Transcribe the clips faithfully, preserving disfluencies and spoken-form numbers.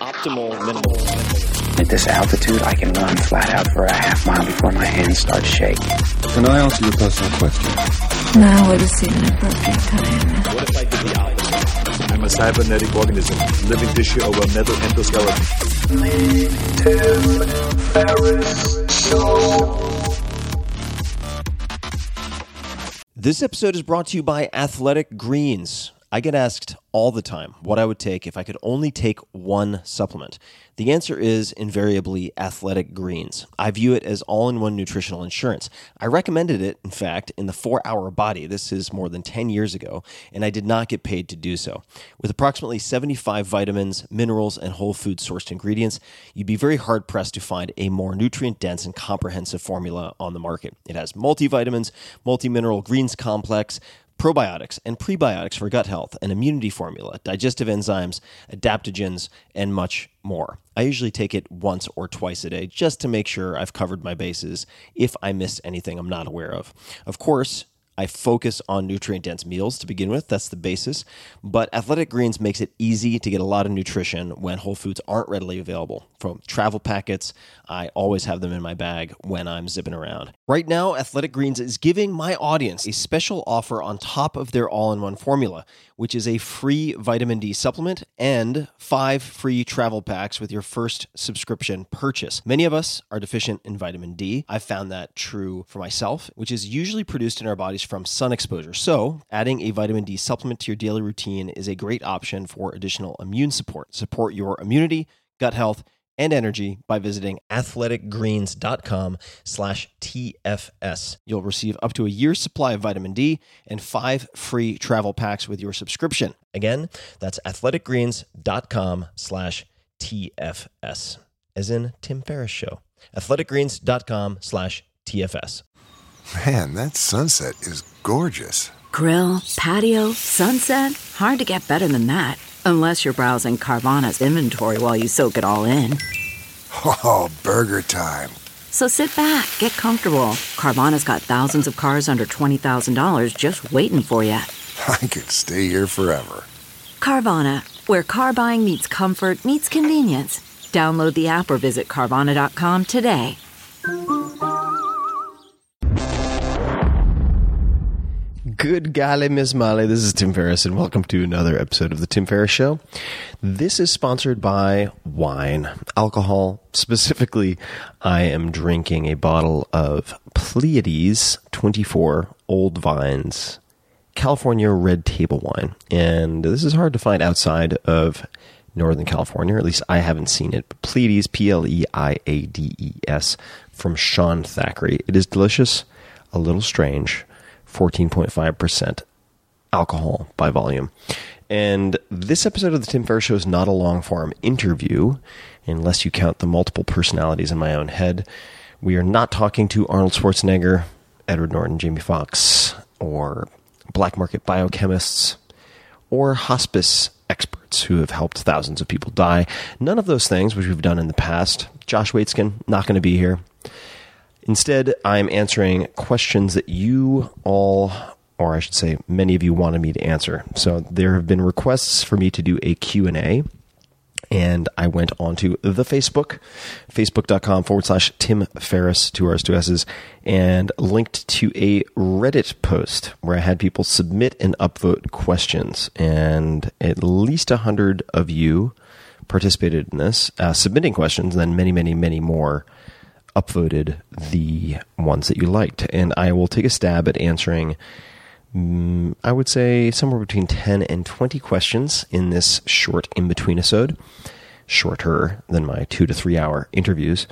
optimal minimal. At this altitude, I can run flat out for a half mile before my hands start shaking. Can I ask you a personal question? Now would seem an appropriate time. What if I did the opposite? I'm a cybernetic organism, living tissue over metal endoskeleton. This episode is brought to you by Athletic Greens. I get asked all the time what I would take if I could only take one supplement. The answer is invariably Athletic Greens. I view it as all-in-one nutritional insurance. I recommended it, in fact, in the four hour Body. This is more than ten years ago, and I did not get paid to do so. With approximately seventy-five vitamins, minerals, and whole food sourced ingredients, you'd be very hard-pressed to find a more nutrient-dense and comprehensive formula on the market. It has multivitamins, multi-mineral greens complex, probiotics and prebiotics for gut health, an immunity formula, digestive enzymes, adaptogens, and much more. I usually take it once or twice a day just to make sure I've covered my bases if I missed anything I'm not aware of. Of course, I focus on nutrient-dense meals to begin with. That's the basis. But Athletic Greens makes it easy to get a lot of nutrition when whole foods aren't readily available. From travel packets, I always have them in my bag when I'm zipping around. Right now, Athletic Greens is giving my audience a special offer on top of their all-in-one formula, which is a free vitamin D supplement and five free travel packs with your first subscription purchase. Many of us are deficient in vitamin D. I've found that true for myself, which is usually produced in our bodies from sun exposure. So adding a vitamin D supplement to your daily routine is a great option for additional immune support. Support your immunity, gut health, and energy by visiting athleticgreens.com slash TFS. You'll receive up to a year's supply of vitamin D and five free travel packs with your subscription. Again, that's athleticgreens.com slash TFS, as in Tim Ferriss Show. athleticgreens.com slash TFS. Man, that sunset is gorgeous. Grill, patio, sunset. Hard to get better than that. Unless you're browsing Carvana's inventory while you soak it all in. Oh, burger time. So sit back, get comfortable. Carvana's got thousands of cars under twenty thousand dollars just waiting for you. I could stay here forever. Carvana, where car buying meets comfort meets convenience. Download the app or visit Carvana dot com today. Good golly, Miss Molly. This is Tim Ferriss, and welcome to another episode of The Tim Ferriss Show. This is sponsored by wine, alcohol. Specifically, I am drinking a bottle of Pleiades twenty-four Old Vines California Red Table Wine. And this is hard to find outside of Northern California, or at least I haven't seen it. But Pleiades, P L E I A D E S, from Sean Thackeray. It is delicious, a little strange. fourteen point five percent alcohol by volume. And this episode of the Tim Ferriss Show is not a long-form interview, unless you count the multiple personalities in my own head. We are not talking to Arnold Schwarzenegger, Edward Norton, Jamie Foxx, or black market biochemists, or hospice experts who have helped thousands of people die. None of those things, which we've done in the past. Josh Waitzkin, not going to be here. Instead, I'm answering questions that you all, or I should say many of you, wanted me to answer. So there have been requests for me to do a Q and A, and I went onto the Facebook, facebook.com forward slash Tim Ferriss, two R's, two S's, and linked to a Reddit post where I had people submit and upvote questions. And at least one hundred of you participated in this, uh, submitting questions, and then many, many, many more upvoted the ones that you liked. And I will take a stab at answering, um, I would say, somewhere between ten and twenty questions in this short in-between episode, shorter than my two to three hour interviews.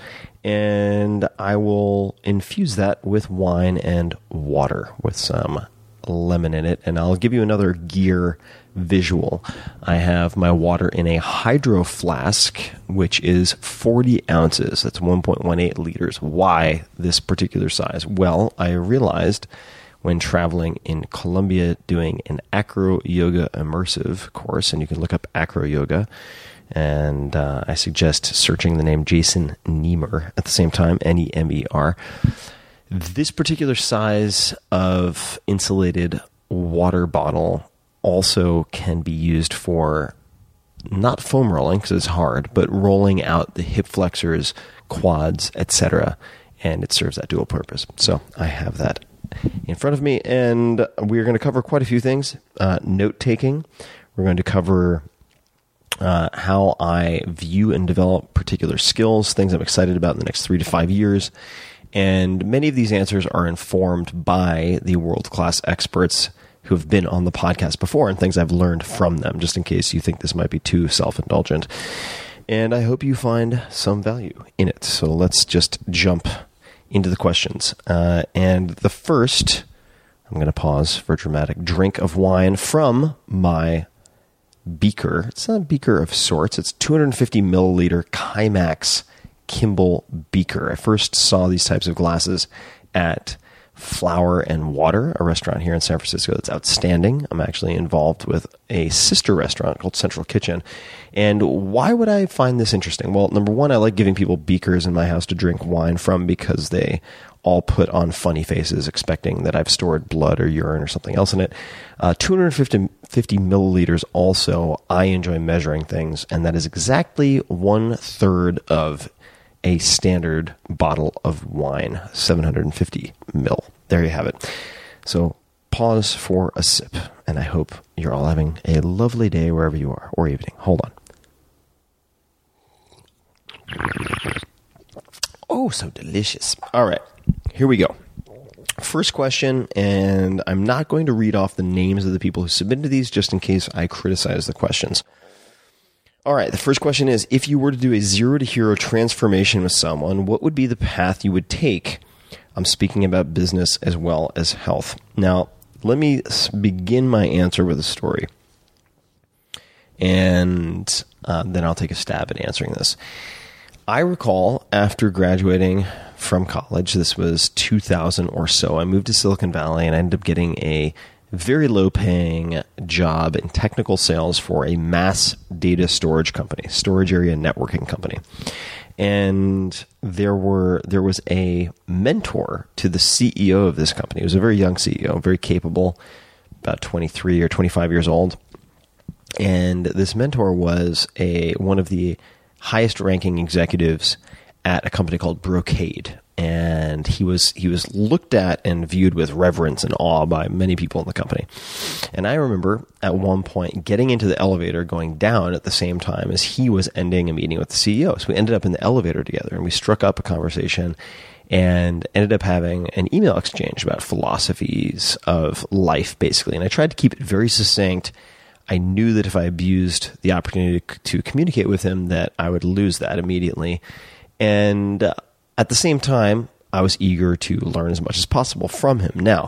And I will infuse that with wine and water with some lemon in it. And I'll give you another gear visual. I have my water in a hydro flask, which is forty ounces. That's one point one eight liters. Why this particular size? Well, I realized when traveling in Colombia doing an acro yoga immersive course, and you can look up acro yoga, and uh, I suggest searching the name Jason Nemer at the same time, N E M E R. This particular size of insulated water bottle also can be used for not foam rolling because it's hard, but rolling out the hip flexors, quads, et cetera. And it serves that dual purpose. So I have that in front of me, and we're going to cover quite a few things. Uh, note taking. We're going to cover uh, how I view and develop particular skills, things I'm excited about in the next three to five years. And many of these answers are informed by the world-class experts who have been on the podcast before and things I've learned from them, just in case you think this might be too self-indulgent. And I hope you find some value in it. So let's just jump into the questions. Uh, and the first, I'm going to pause for a dramatic drink of wine from my beaker. It's not a beaker of sorts. It's two hundred fifty milliliter Kimax Kimball beaker. I first saw these types of glasses at Flower and Water, a restaurant here in San Francisco that's outstanding. I'm actually involved with a sister restaurant called Central Kitchen. And why would I find this interesting? Well, number one, I like giving people beakers in my house to drink wine from because they all put on funny faces expecting that I've stored blood or urine or something else in it. Uh, two hundred fifty milliliters also, I enjoy measuring things, and that is exactly one third of a standard bottle of wine, seven hundred fifty mil. There you have it. So pause for a sip, and I hope you're all having a lovely day wherever you are, or evening. Hold on. Oh, so delicious. All right, here we go. First question, and I'm not going to read off the names of the people who submitted these just in case I criticize the questions. All right, the first question is, if you were to do a zero to hero transformation with someone, what would be the path you would take? I'm speaking about business as well as health. Now, let me begin my answer with a story, and uh, then I'll take a stab at answering this. I recall after graduating from college, this was two thousand or so, I moved to Silicon Valley and I ended up getting a very low-paying job in technical sales for a mass data storage company, storage area networking company. And there were there was a mentor to the C E O of this company. He was a very young C E O, very capable, about twenty-three or twenty-five years old. And this mentor was a one of the highest-ranking executives at a company called Brocade. And he was he was looked at and viewed with reverence and awe by many people in the company. And I remember at one point getting into the elevator, going down at the same time as he was ending a meeting with the C E O. So we ended up in the elevator together, and we struck up a conversation and ended up having an email exchange about philosophies of life, basically. And I tried to keep it very succinct. I knew that if I abused the opportunity to, to communicate with him, that I would lose that immediately. And uh, at the same time, I was eager to learn as much as possible from him. Now,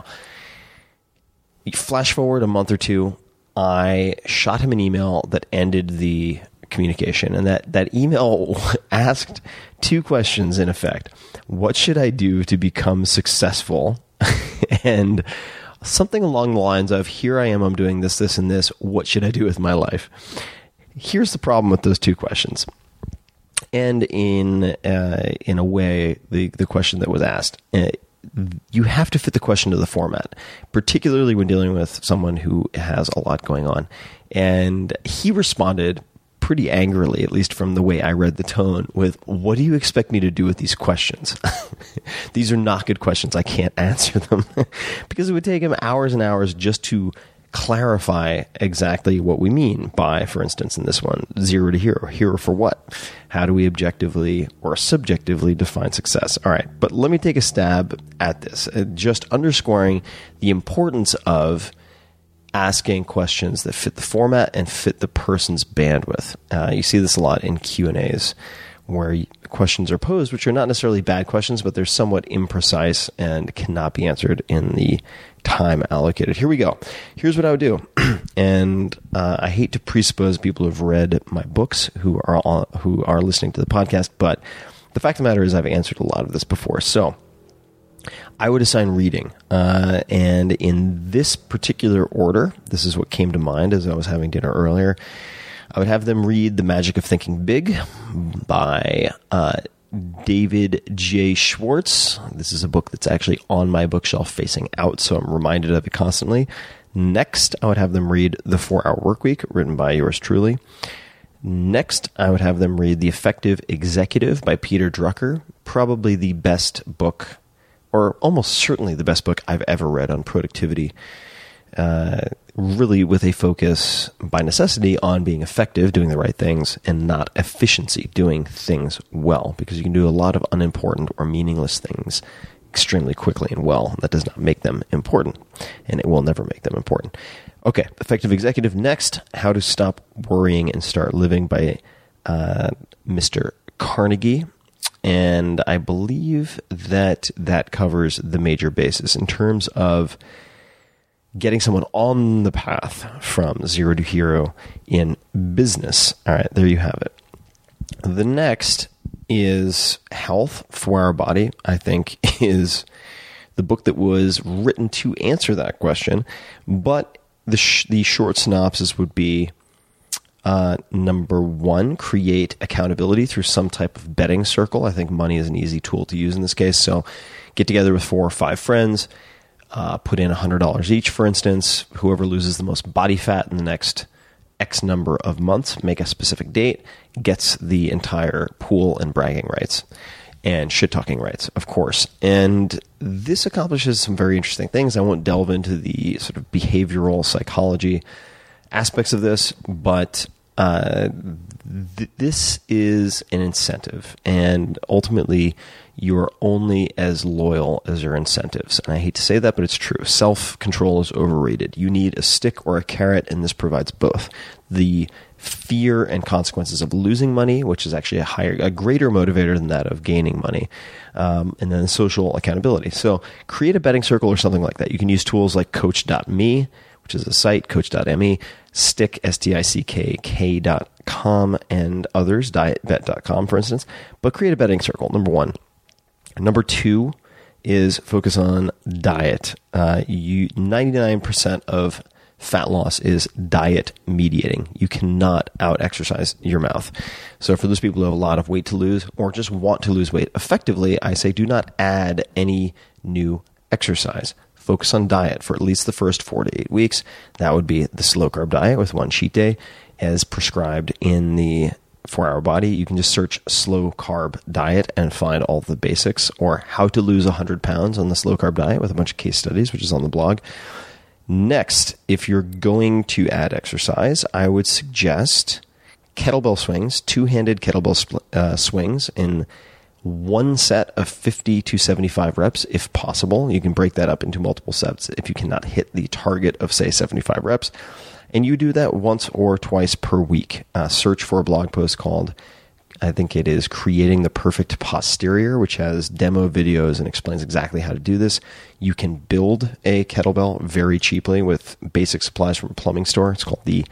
flash forward a month or two, I shot him an email that ended the communication. And that, that email asked two questions in effect. What should I do to become successful? And something along the lines of, here I am, I'm doing this, this, and this. What should I do with my life? Here's the problem with those two questions. And in uh, in a way, the, the question that was asked, uh, you have to fit the question to the format, particularly when dealing with someone who has a lot going on. And he responded pretty angrily, at least from the way I read the tone, with, what do you expect me to do with these questions? These are not good questions. I can't answer them. Because it would take him hours and hours just to clarify exactly what we mean by, for instance, in this one, zero to hero. Hero for what? How do we objectively or subjectively define success? All right, but let me take a stab at this, uh, just underscoring the importance of asking questions that fit the format and fit the person's bandwidth. Uh, you see this a lot in Q and A's where questions are posed, which are not necessarily bad questions, but they're somewhat imprecise and cannot be answered in the time allocated. Here we go. Here's what I would do. And uh, I hate to presuppose people who have read my books who are on, who are listening to the podcast, but the fact of the matter is I've answered a lot of this before. So I would assign reading. Uh, and in this particular order, this is what came to mind as I was having dinner earlier. I would have them read The Magic of Thinking Big by uh, David J. Schwartz. This is a book that's actually on my bookshelf facing out, so I'm reminded of it constantly. Next, I would have them read The four hour Workweek, written by yours truly. Next, I would have them read The Effective Executive by Peter Drucker, probably the best book, or almost certainly the best book I've ever read on productivity, uh, really with a focus by necessity on being effective, doing the right things, and not efficiency, doing things well, because you can do a lot of unimportant or meaningless things extremely quickly and well. That does not make them important, and it will never make them important. Okay, Effective Executive. Next, How to Stop Worrying and Start Living by uh, Mister Carnegie. And I believe that that covers the major bases in terms of getting someone on the path from zero to hero in business. All right, there you have it. The next is Health, four hour Body, I think is the book that was written to answer that question, but The, sh- the short synopsis would be, uh, number one, create accountability through some type of betting circle. I think money is an easy tool to use in this case. So get together with four or five friends, uh, put in one hundred dollars each, for instance. Whoever loses the most body fat in the next X number of months, make a specific date, gets the entire pool and bragging rights. And shit-talking rights, of course. And this accomplishes some very interesting things. I won't delve into the sort of behavioral psychology aspects of this, but uh, th- this is an incentive. And ultimately, you're only as loyal as your incentives. And I hate to say that, but it's true. Self-control is overrated. You need a stick or a carrot, and this provides both. The fear and consequences of losing money, which is actually a higher, a greater motivator than that of gaining money, um, and then social accountability. So create a betting circle or something like that. You can use tools like Coach dot me, which is a site, Coach dot me, Stick, S T I C K, K dot com, and others, diet bet dot com, for instance. But create a betting circle, number one. Number two is focus on diet. Uh, you ninety-nine percent of fat loss is diet mediating. You cannot out-exercise your mouth. So for those people who have a lot of weight to lose or just want to lose weight effectively, I say do not add any new exercise. Focus on diet for at least the first four to eight weeks. That would be the slow-carb diet with one cheat day as prescribed in the four hour Body. You can just search slow-carb diet and find all the basics, or how to lose one hundred pounds on the slow-carb diet with a bunch of case studies, which is on the blog. Next, if you're going to add exercise, I would suggest kettlebell swings, two-handed kettlebell spl- uh, swings in one set of fifty to seventy-five reps, if possible. You can break that up into multiple sets if you cannot hit the target of, say, seventy-five reps. And you do that once or twice per week. Uh, search for a blog post called, I think it is Creating the Perfect Posterior, which has demo videos and explains exactly how to do this. You can build a kettlebell very cheaply with basic supplies from a plumbing store. It's called the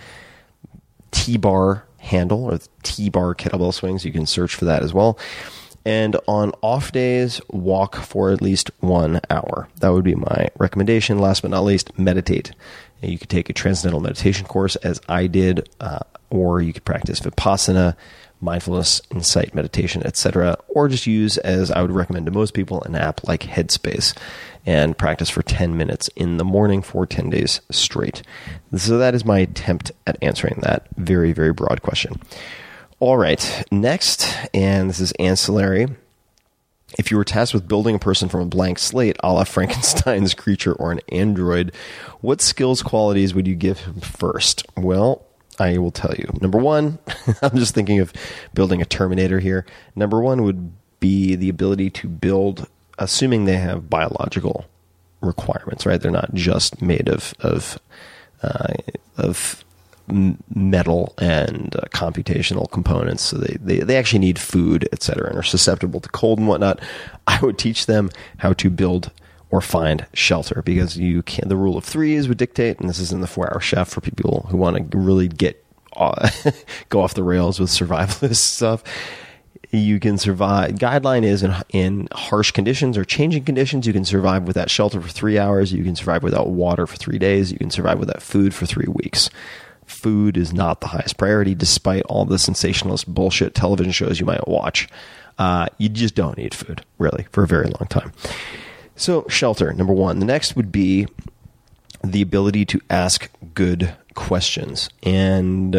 T-bar handle, or the T-bar kettlebell swings. You can search for that as well. And on off days, walk for at least one hour. That would be my recommendation. Last but not least, meditate. You could take a transcendental meditation course, as I did, uh, or you could practice Vipassana, mindfulness, insight, meditation, et cetera, or just use, as I would recommend to most people, an app like Headspace and practice for ten minutes in the morning for ten days straight. So that is my attempt at answering that very, very broad question. All right, next, and this is ancillary. If you were tasked with building a person from a blank slate, a la Frankenstein's creature or an android, what skills, qualities would you give him first? Well, I will tell you. Number one, I'm just thinking of building a Terminator here. Number one would be the ability to build, assuming they have biological requirements, right? They're not just made of of uh, of metal and uh, computational components, so they, they, they actually need food, et cetera, and are susceptible to cold and whatnot. I would teach them how to build or find shelter, because you can. The rule of threes would dictate, and this is in the four hour Chef for people who want to really get uh, go off the rails with survivalist stuff. You can survive. Guideline is in, in harsh conditions or changing conditions, you can survive without shelter for three hours. You can survive without water for three days. You can survive without food for three weeks. Food is not the highest priority, despite all the sensationalist bullshit television shows you might watch. Uh, you just don't need food, really, for a very long time. So, shelter, number one. The next would be the ability to ask good questions. And uh,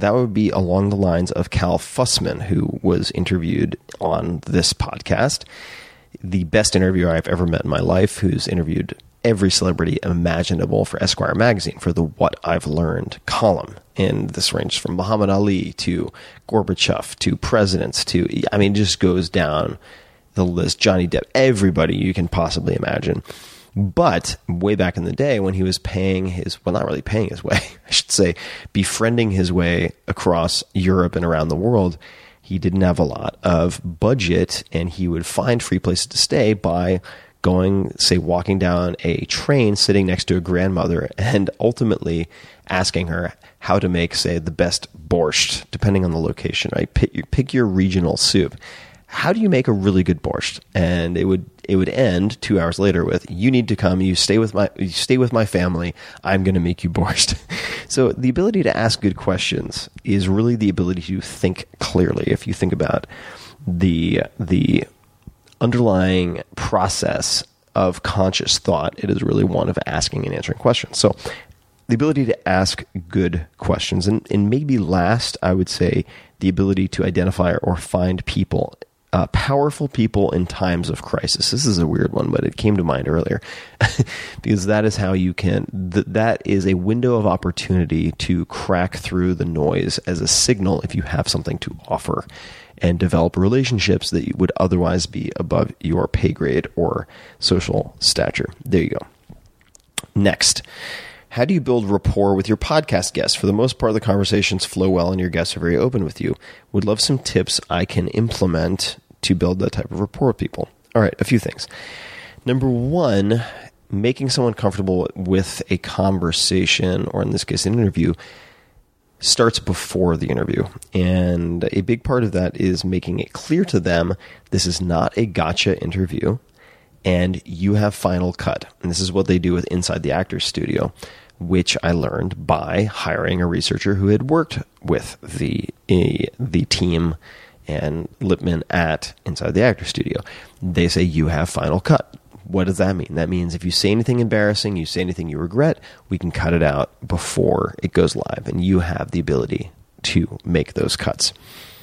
that would be along the lines of Cal Fussman, who was interviewed on this podcast. The best interviewer I've ever met in my life, who's interviewed every celebrity imaginable for Esquire magazine for the What I've Learned column. And this ranges from Muhammad Ali to Gorbachev to presidents to, I mean, it just goes down the list. Johnny Depp, everybody you can possibly imagine. But way back in the day when he was paying his, well, not really paying his way, I should say, befriending his way across Europe and around the world, he didn't have a lot of budget, and he would find free places to stay by going, say, walking down a train, sitting next to a grandmother, and ultimately asking her how to make, say, the best borscht, depending on the location, right? Pick your, pick your regional soup. How do you make a really good borscht? And it would it would end two hours later with, you need to come, you stay with my you stay with my family, I'm going to make you borscht. So the ability to ask good questions is really the ability to think clearly. If you think about the the underlying process of conscious thought, it is really one of asking and answering questions. So the ability to ask good questions. And, and maybe last, I would say the ability to identify or find people, uh, powerful people in times of crisis. This is a weird one, but it came to mind earlier because that is how you can, th- that is a window of opportunity to crack through the noise as a signal if you have something to offer and develop relationships that would otherwise be above your pay grade or social stature. There you go. Next. How do you build rapport with your podcast guests? For the most part, the conversations flow well and your guests are very open with you. Would love some tips I can implement to build that type of rapport with people. All right, a few things. Number one, making someone comfortable with a conversation, or in this case, an interview, starts before the interview. And a big part of that is making it clear to them this is not a gotcha interview and you have final cut. And this is what they do with Inside the Actors Studio, which I learned by hiring a researcher who had worked with the uh, the team and Lipman at Inside the Actors Studio. They say, you have final cut. What does that mean? That means if you say anything embarrassing, you say anything you regret, we can cut it out before it goes live, and you have the ability to make those cuts.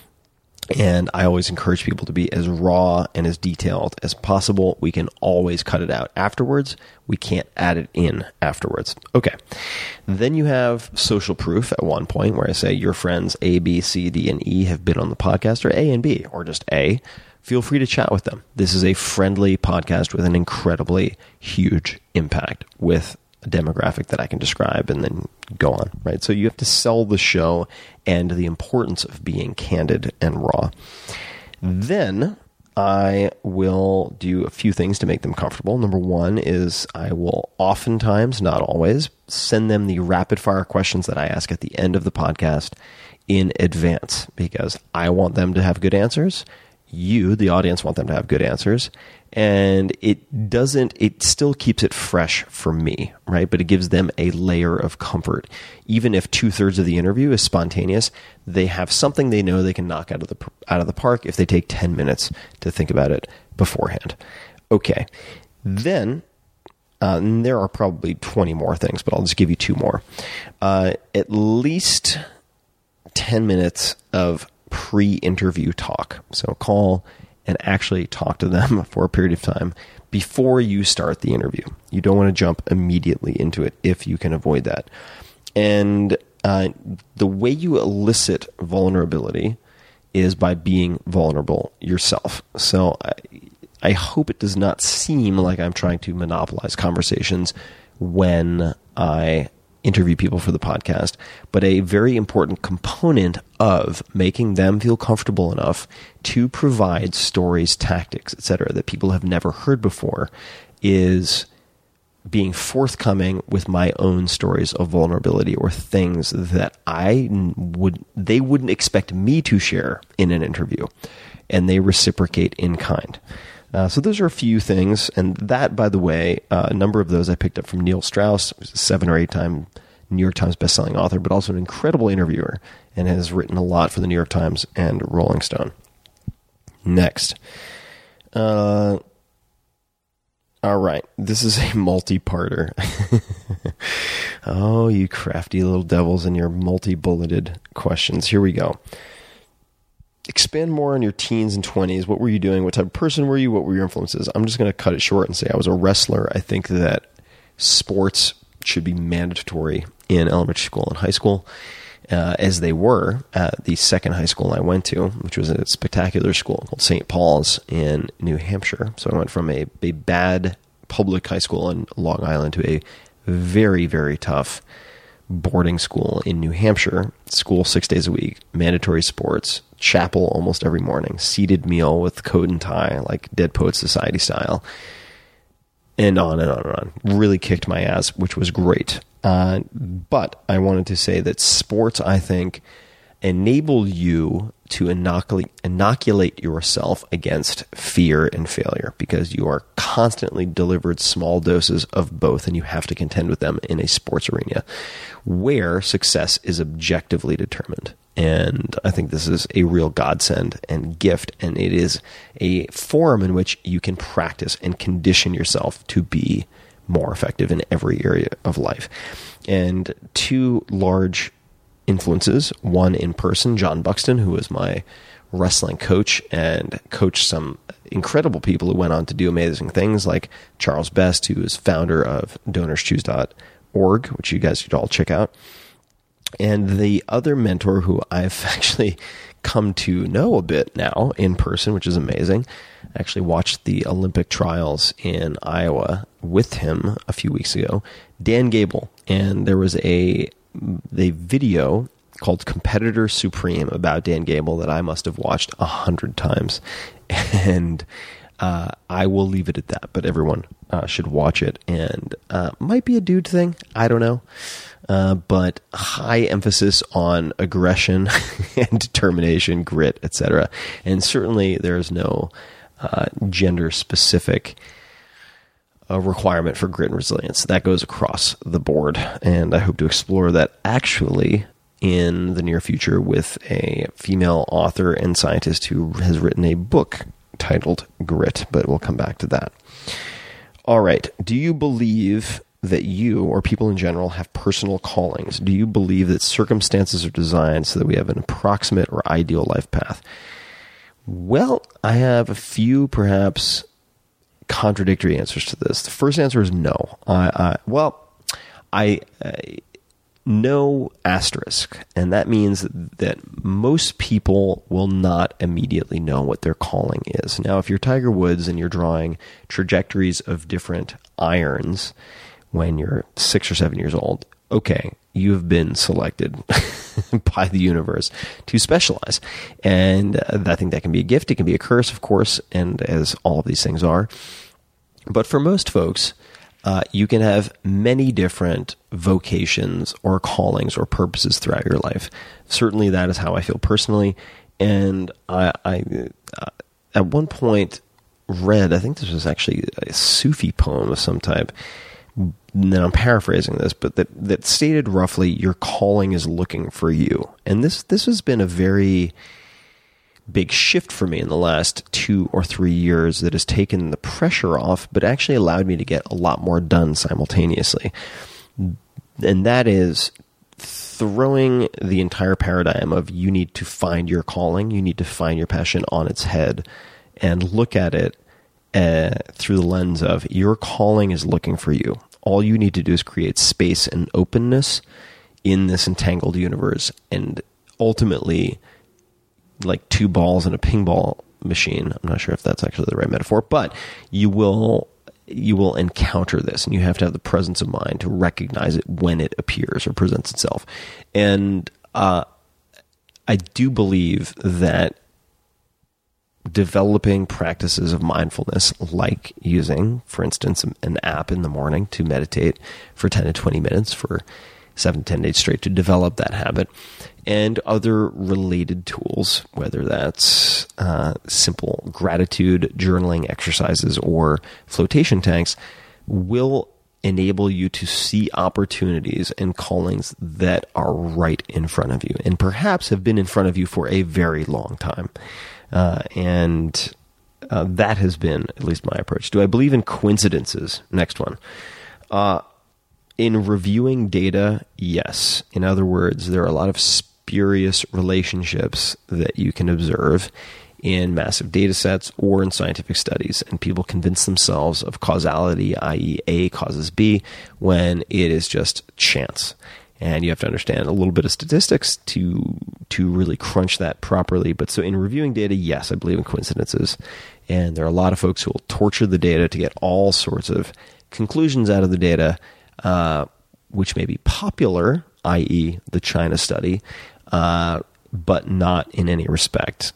And I always encourage people to be as raw and as detailed as possible. We can always cut it out afterwards. We can't add it in afterwards. Okay. Then you have social proof at one point where I say your friends A, B, C, D, and E have been on the podcast, or A and B, or just A. Feel free to chat with them. This is a friendly podcast with an incredibly huge impact with a demographic that I can describe and then go on, right? So you have to sell the show and the importance of being candid and raw. Then I will do a few things to make them comfortable. Number one is I will oftentimes, not always, send them the rapid fire questions that I ask at the end of the podcast in advance because I want them to have good answers. You, the audience, want them to have good answers. And it doesn't, it still keeps it fresh for me, right? But it gives them a layer of comfort. Even if two thirds of the interview is spontaneous, they have something they know they can knock out of the, out of the park if they take ten minutes to think about it beforehand. Okay. Then, uh, and there are probably twenty more things, but I'll just give you two more. Uh, at least ten minutes of pre-interview talk. So call and actually talk to them for a period of time before you start the interview. You don't want to jump immediately into it if you can avoid that. And uh, the way you elicit vulnerability is by being vulnerable yourself. So I, I hope it does not seem like I'm trying to monopolize conversations when I interview people for the podcast, but a very important component of making them feel comfortable enough to provide stories, tactics, et cetera, that people have never heard before is being forthcoming with my own stories of vulnerability or things that I would, they wouldn't expect me to share in an interview, and they reciprocate in kind. Uh, so those are a few things, and that, by the way, uh, a number of those I picked up from Neil Strauss, who's a seven or eight time New York Times bestselling author, but also an incredible interviewer, and has written a lot for the New York Times and Rolling Stone. Next. Uh, All right. This is a multi-parter. Oh, you crafty little devils and your multi-bulleted questions. Here we go. Expand more on your teens and twenties. What were you doing? What type of person were you? What were your influences? I'm just going to cut it short and say I was a wrestler. I think that sports should be mandatory in elementary school and high school, uh, as they were at the second high school I went to, which was a spectacular school called Saint Paul's in New Hampshire. So I went from a, a bad public high school in Long Island to a very, very tough boarding school in New Hampshire. School six days a week, mandatory sports, chapel almost every morning, seated meal with coat and tie, like Dead Poets Society style, and on and on and on. Really kicked my ass, which was great. Uh, but I wanted to say that sports, I think, enable you to inoculate, inoculate yourself against fear and failure, because you are constantly delivered small doses of both, and you have to contend with them in a sports arena where success is objectively determined. And I think this is a real godsend and gift, and it is a forum in which you can practice and condition yourself to be more effective in every area of life. And two large influences, one in person, John Buxton, who was my wrestling coach and coached some incredible people who went on to do amazing things, like Charles Best, who is founder of donors choose dot org, which you guys should all check out. And the other mentor who I've actually come to know a bit now in person, which is amazing. I actually watched the Olympic trials in Iowa with him a few weeks ago, Dan Gable. And there was a, a video called Competitor Supreme about Dan Gable that I must have watched a hundred times. And uh, I will leave it at that, but everyone uh, should watch it. And uh, might be a dude thing. I don't know. Uh, but high emphasis on aggression and determination, grit, et cetera. And certainly there's no uh, gender-specific uh, requirement for grit and resilience. That goes across the board, and I hope to explore that actually in the near future with a female author and scientist who has written a book titled Grit, but we'll come back to that. All right. Do you believe that you or people in general have personal callings? Do you believe that circumstances are designed so that we have an approximate or ideal life path? Well, I have a few perhaps contradictory answers to this. The first answer is no. I, I well, I, I no asterisk, and that means that most people will not immediately know what their calling is. Now, if you're Tiger Woods and you're drawing trajectories of different irons when you're six or seven years old, okay, you've been selected by the universe to specialize. And uh, I think that can be a gift. It can be a curse, of course, and as all of these things are. But for most folks, uh, you can have many different vocations or callings or purposes throughout your life. Certainly that is how I feel personally. And I, I uh, at one point read, I think this was actually a Sufi poem of some type, and I'm paraphrasing this, but that, that stated roughly, your calling is looking for you. And this this has been a very big shift for me in the last two or three years that has taken the pressure off, but actually allowed me to get a lot more done simultaneously. And that is throwing the entire paradigm of you need to find your calling, you need to find your passion on its head and look at it uh, through the lens of your calling is looking for you. All you need to do is create space and openness in this entangled universe, and ultimately, like two balls in a ping ball machine, I'm not sure if that's actually the right metaphor, but you will you will encounter this, and you have to have the presence of mind to recognize it when it appears or presents itself. And uh, I do believe that developing practices of mindfulness, like using, for instance, an app in the morning to meditate for ten to twenty minutes for seven to ten days straight to develop that habit, and other related tools, whether that's uh, simple gratitude journaling exercises or flotation tanks, will enable you to see opportunities and callings that are right in front of you and perhaps have been in front of you for a very long time. Uh, and uh, that has been at least my approach. Do I believe in coincidences? Next one. Uh, in reviewing data, yes. In other words, there are a lot of spurious relationships that you can observe in massive data sets or in scientific studies, and people convince themselves of causality, that is. A causes B, when it is just chance. And you have to understand a little bit of statistics to to really crunch that properly. But so in reviewing data, yes, I believe in coincidences. And there are a lot of folks who will torture the data to get all sorts of conclusions out of the data, uh, which may be popular, that is the China study, uh, but not in any respect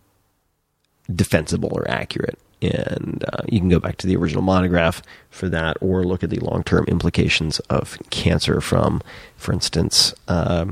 defensible or accurate. And uh, you can go back to the original monograph for that, or look at the long-term implications of cancer from, for instance, uh,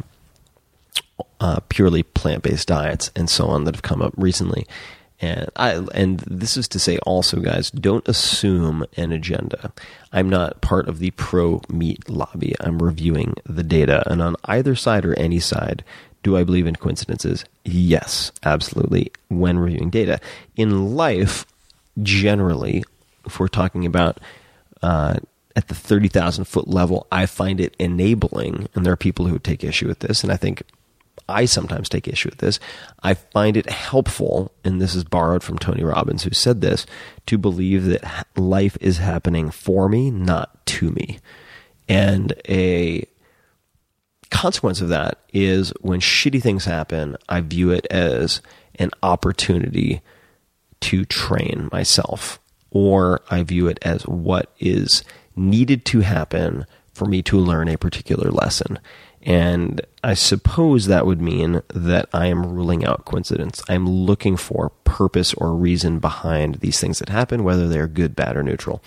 uh, purely plant-based diets and so on that have come up recently. And I, and this is to say also, guys, don't assume an agenda. I'm not part of the pro-meat lobby. I'm reviewing the data. And on either side or any side, do I believe in coincidences? Yes, absolutely, when reviewing data. In life, generally, if we're talking about uh, at the thirty thousand foot level, I find it enabling, and there are people who take issue with this, and I think I sometimes take issue with this. I find it helpful, and this is borrowed from Tony Robbins, who said this, to believe that life is happening for me, not to me. And a consequence of that is when shitty things happen, I view it as an opportunity to train myself, or I view it as what is needed to happen for me to learn a particular lesson. And I suppose that would mean that I am ruling out coincidence. I'm looking for purpose or reason behind these things that happen, whether they're good, bad, or neutral.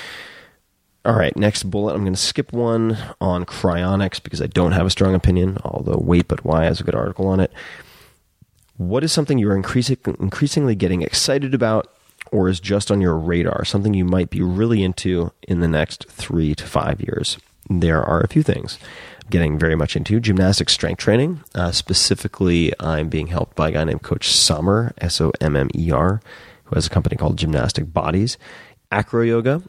All right, next bullet. I'm going to skip one on cryonics because I don't have a strong opinion, although Wait But Why has a good article on it. What is something you're increasing, increasingly getting excited about, or is just on your radar, something you might be really into in the next three to five years? There are a few things I'm getting very much into. Gymnastics strength training. Uh, specifically, I'm being helped by a guy named Coach Sommer, S O M M E R, who has a company called Gymnastic Bodies. Acro yoga.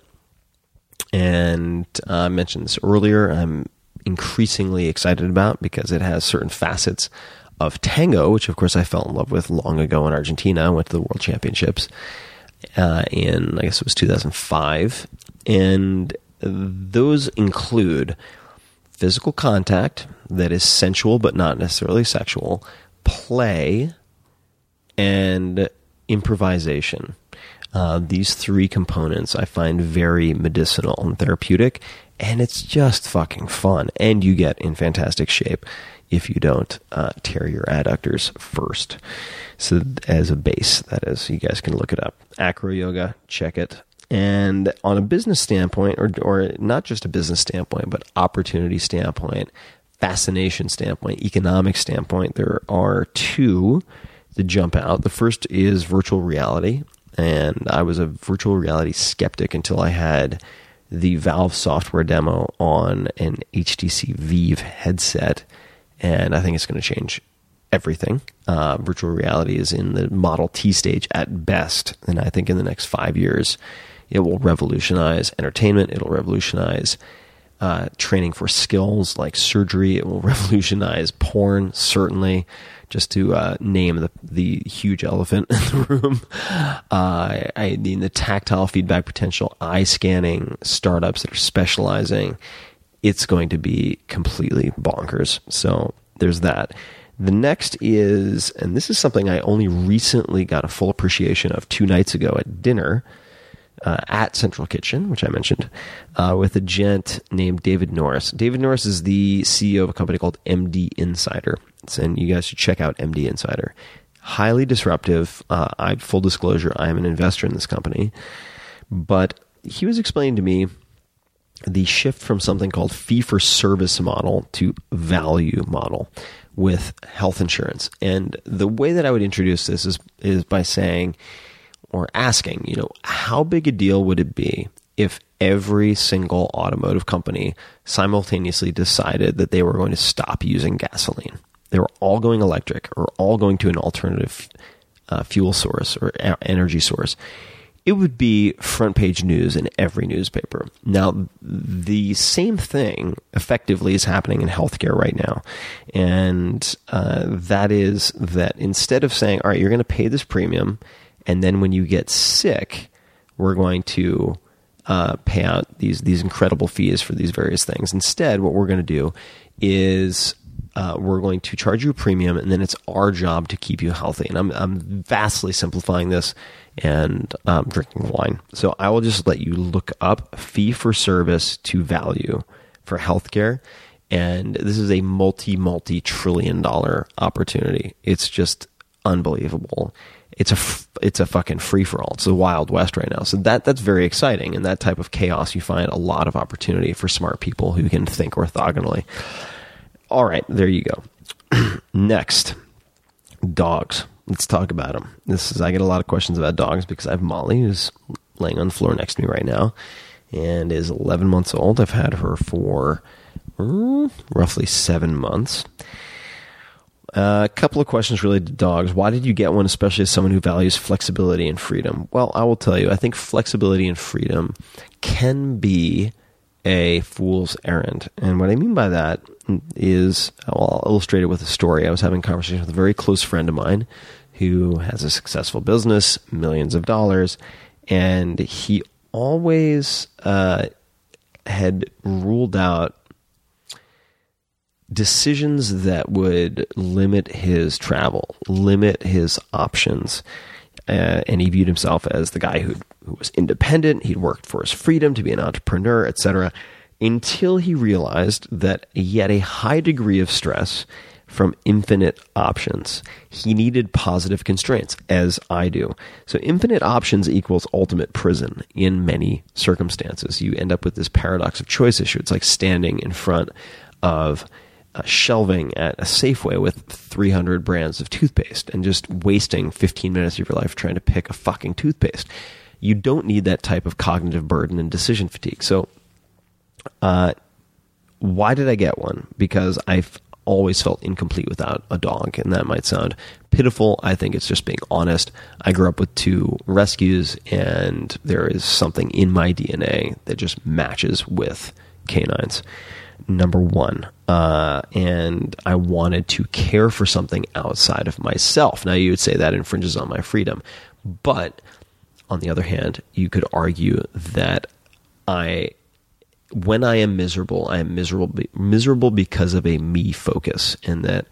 And uh, I mentioned this earlier, I'm increasingly excited about because it has certain facets of tango, which of course I fell in love with long ago in Argentina. I went to the World Championships uh, in, I guess it was two thousand five. And those include physical contact that is sensual but not necessarily sexual, play, and improvisation. Uh, these three components I find very medicinal and therapeutic, and it's just fucking fun. And you get in fantastic shape if you don't uh, tear your adductors first. So as a base, that is, you guys can look it up. Acro yoga, check it. And on a business standpoint, or or not just a business standpoint, but opportunity standpoint, fascination standpoint, economic standpoint, there are two that jump out. The first is virtual reality. And I was a virtual reality skeptic until I had the Valve software demo on an H T C Vive headset. And I think it's going to change everything. Uh, virtual reality is in the Model T stage at best. And I think in the next five years, it will revolutionize entertainment. It'll revolutionize uh, training for skills like surgery. It will revolutionize porn, certainly. Just to uh, name the the huge elephant in the room. Uh, I mean, the tactile feedback potential, eye scanning, startups that are specializing, it's going to be completely bonkers. So there's that. The next is, and this is something I only recently got a full appreciation of two nights ago at dinner uh, at Central Kitchen, which I mentioned, uh, with a gent named David Norris. David Norris is the C E O of a company called M D Insider. And you guys should check out M D Insider. Highly disruptive. Uh, I full disclosure, I am an investor in this company. But he was explaining to me the shift from something called fee-for-service model to value model with health insurance. And the way that I would introduce this is is by saying or asking, you know, how big a deal would it be if every single automotive company simultaneously decided that they were going to stop using gasoline? They were all going electric or all going to an alternative uh, fuel source or a- energy source, it would be front page news in every newspaper. Now, the same thing effectively is happening in healthcare right now. And uh, that is that instead of saying, all right, you're going to pay this premium, and then when you get sick, we're going to uh, pay out these, these incredible fees for these various things. Instead, what we're going to do is uh, we're going to charge you a premium, and then it's our job to keep you healthy. And I'm, I'm vastly simplifying this and um, drinking wine. So I will just let you look up fee for service to value for healthcare. And this is a multi, multi trillion dollar opportunity. It's just unbelievable. It's a, it's a fucking free for all. It's the Wild West right now. So that, that's very exciting. In that type of chaos, you find a lot of opportunity for smart people who can think orthogonally. All right, there you go. Next, dogs. Let's talk about them. This is I get a lot of questions about dogs because I have Molly, who's laying on the floor next to me right now, and is eleven months old. I've had her for mm, roughly seven months. Uh, a couple of questions related to dogs. Why did you get one, especially as someone who values flexibility and freedom? Well, I will tell you, I think flexibility and freedom can be a fool's errand. And what I mean by that is, well, I'll illustrate it with a story. I was having a conversation with a very close friend of mine who has a successful business, millions of dollars, and he always uh, had ruled out decisions that would limit his travel, limit his options. Uh, and he viewed himself as the guy who who was independent. He'd worked for his freedom to be an entrepreneur, et cetera, until he realized that he had a high degree of stress from infinite options. He needed positive constraints, as I do. So infinite options equals ultimate prison in many circumstances. You end up with this paradox of choice issue. It's like standing in front of Uh, shelving at a Safeway with three hundred brands of toothpaste and just wasting fifteen minutes of your life trying to pick a fucking toothpaste. You don't need that type of cognitive burden and decision fatigue. So uh, why did I get one? Because I've always felt incomplete without a dog, and that might sound pitiful. I think it's just being honest. I grew up with two rescues, and there is something in my D N A that just matches with canines. Number one, uh, and I wanted to care for something outside of myself. Now, you would say that infringes on my freedom, but on the other hand, you could argue that I, when I am miserable, I am miserable, miserable because of a me focus, and that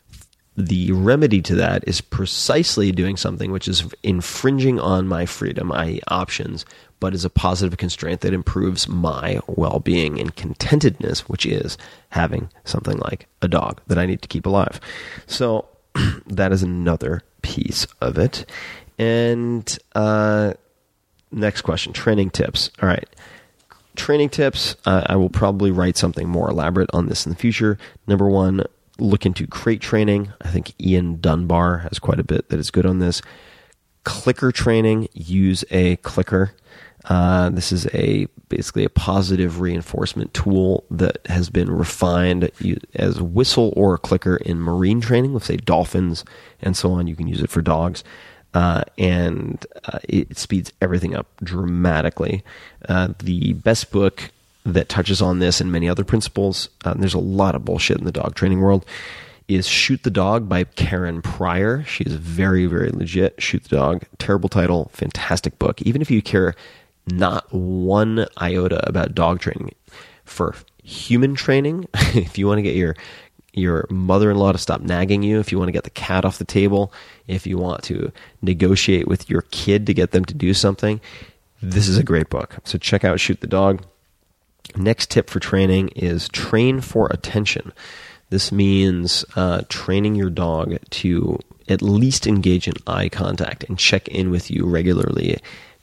the remedy to that is precisely doing something which is infringing on my freedom, that is options, but is a positive constraint that improves my well-being and contentedness, which is having something like a dog that I need to keep alive. So that is another piece of it. And uh, next question, training tips. All right. Training tips, uh, I will probably write something more elaborate on this in the future. Number one, look into crate training. I think Ian Dunbar has quite a bit that is good on this. Clicker training, use a clicker. Uh, this is a basically a positive reinforcement tool that has been refined as a whistle or a clicker in marine training, let's say dolphins and so on. You can use it for dogs. Uh, and uh, it speeds everything up dramatically. Uh, the best book that touches on this and many other principles, uh, there's a lot of bullshit in the dog training world, is Shoot the Dog by Karen Pryor. She is very, very legit. Shoot the Dog, terrible title, fantastic book. Even if you care not one iota about dog training, for human training, if you want to get your your mother-in-law to stop nagging you, if you want to get the cat off the table, if you want to negotiate with your kid to get them to do something, this is a great book. So check out Shoot the Dog. Next tip for training is train for attention. This means uh, training your dog to at least engage in eye contact and check in with you regularly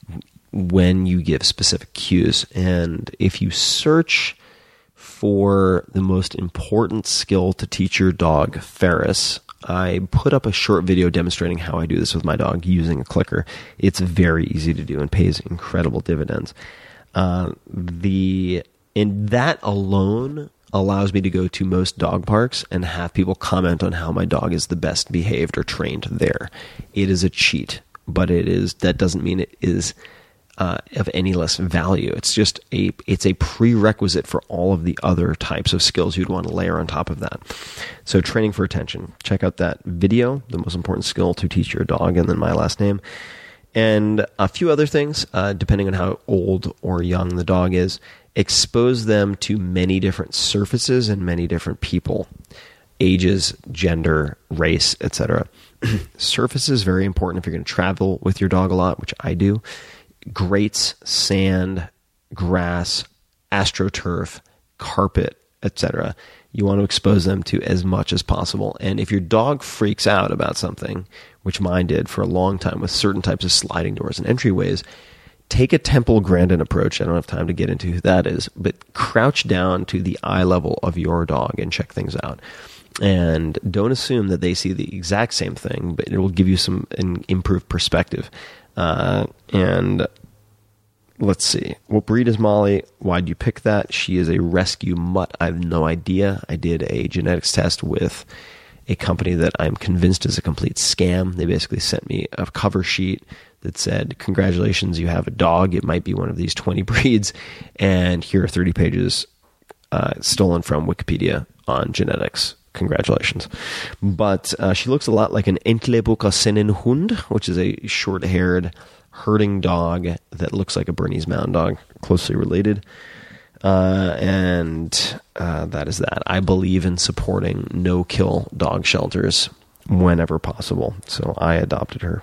when you give specific cues. And if you search for the most important skill to teach your dog Ferris, I put up a short video demonstrating how I do this with my dog using a clicker. It's very easy to do and pays incredible dividends. Uh, the and that alone, allows me to go to most dog parks and have people comment on how my dog is the best behaved or trained there. It is a cheat, but it is that doesn't mean it is uh, of any less value. It's just a it's a prerequisite for all of the other types of skills you'd want to layer on top of that. So training for attention. Check out that video, the most important skill to teach your dog, and then my last name. And a few other things, uh, depending on how old or young the dog is. Expose them to many different surfaces and many different people, ages, gender, race, et cetera. Surfaces, very important if you're going to travel with your dog a lot, which I do. Grates, sand, grass, astroturf, carpet, et cetera. You want to expose them to as much as possible. And if your dog freaks out about something, which mine did for a long time with certain types of sliding doors and entryways, take a Temple Grandin approach. I don't have time to get into who that is, but crouch down to the eye level of your dog and check things out. And don't assume that they see the exact same thing, but it will give you some an improved perspective. Uh, and let's see. What breed is Molly? Why'd you pick that? She is a rescue mutt. I have no idea. I did a genetics test with a company that I'm convinced is a complete scam. They basically sent me a cover sheet that said, congratulations, you have a dog. It might be one of these twenty breeds. And here are thirty pages uh, stolen from Wikipedia on genetics. Congratulations. But uh, she looks a lot like an Entlebuchsennenhund, which is a short-haired herding dog that looks like a Bernese Mountain Dog, closely related. Uh, and uh, that is that. I believe in supporting no-kill dog shelters whenever possible. So I adopted her.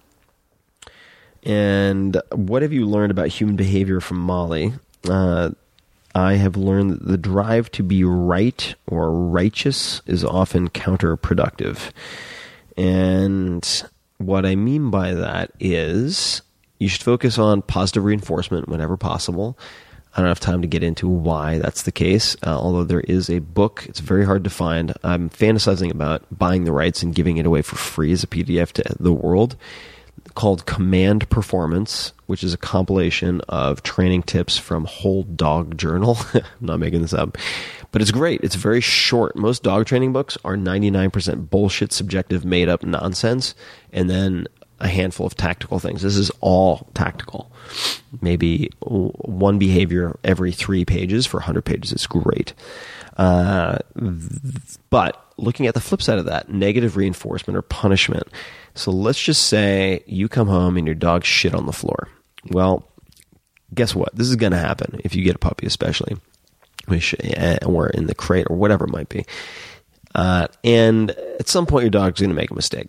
And what have you learned about human behavior from Molly? Uh, I have learned that the drive to be right or righteous is often counterproductive. And what I mean by that is you should focus on positive reinforcement whenever possible. I don't have time to get into why that's the case, uh, although there is a book. It's very hard to find. I'm fantasizing about buying the rights and giving it away for free as a P D F to the world, called Command Performance, which is a compilation of training tips from Whole Dog Journal. I'm not making this up. But it's great. It's very short. Most dog training books are ninety-nine percent bullshit, subjective, made-up nonsense, and then a handful of tactical things. This is all tactical. Maybe one behavior every three pages for one hundred pages is great. Uh, but looking at the flip side of that, negative reinforcement or punishment. So let's just say you come home and your dog shit on the floor. Well, guess what? This is going to happen if you get a puppy, especially, or in the crate or whatever it might be. Uh, and at some point, your dog's going to make a mistake.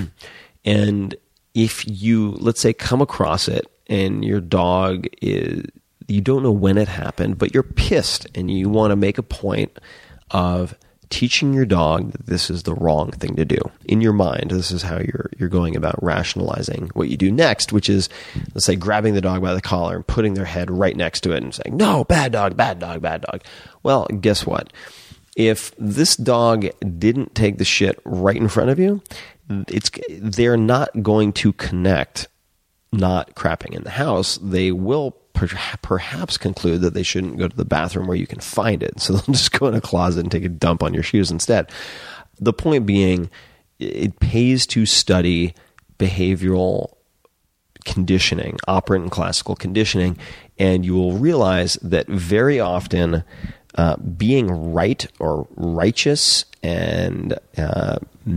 And if you, let's say, come across it and your dog is, you don't know when it happened, but you're pissed and you want to make a point of teaching your dog that this is the wrong thing to do. In your mind, this is how you're you're going about rationalizing what you do next, which is, let's say, grabbing the dog by the collar and putting their head right next to it and saying, no, bad dog, bad dog, bad dog. Well, guess what? If this dog didn't take the shit right in front of you, it's they're not going to connect not crapping in the house. They will per- perhaps conclude that they shouldn't go to the bathroom where you can find it. So they'll just go in a closet and take a dump on your shoes instead. The point being, it pays to study behavioral conditioning, operant and classical conditioning, and you will realize that very often uh, being right or righteous and uh,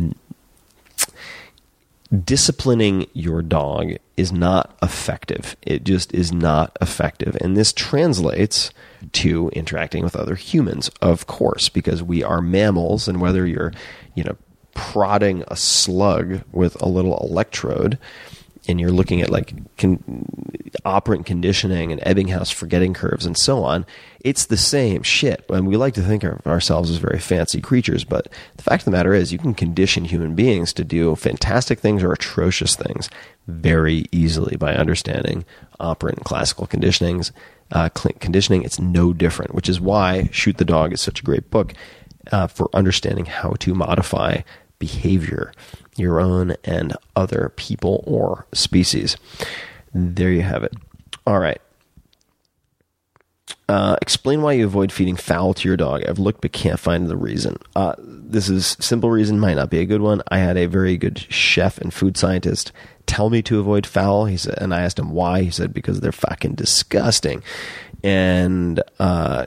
disciplining your dog is not effective. It just is not effective. And this translates to interacting with other humans, of course, because we are mammals, and whether you're, you know, prodding a slug with a little electrode and you're looking at like con- operant conditioning and Ebbinghaus forgetting curves and so on, it's the same shit. And we like to think of ourselves as very fancy creatures, but the fact of the matter is you can condition human beings to do fantastic things or atrocious things very easily by understanding operant and classical conditionings. Uh, conditioning, it's no different, which is why Shoot the Dog is such a great book uh, for understanding how to modify behavior, your own and other people or species. There you have it. All right. Uh, explain why you avoid feeding fowl to your dog. I've looked but can't find the reason. Uh, this is simple reason, might not be a good one. I had a very good chef and food scientist tell me to avoid fowl. He said, and I asked him why. He said because they're fucking disgusting. And uh,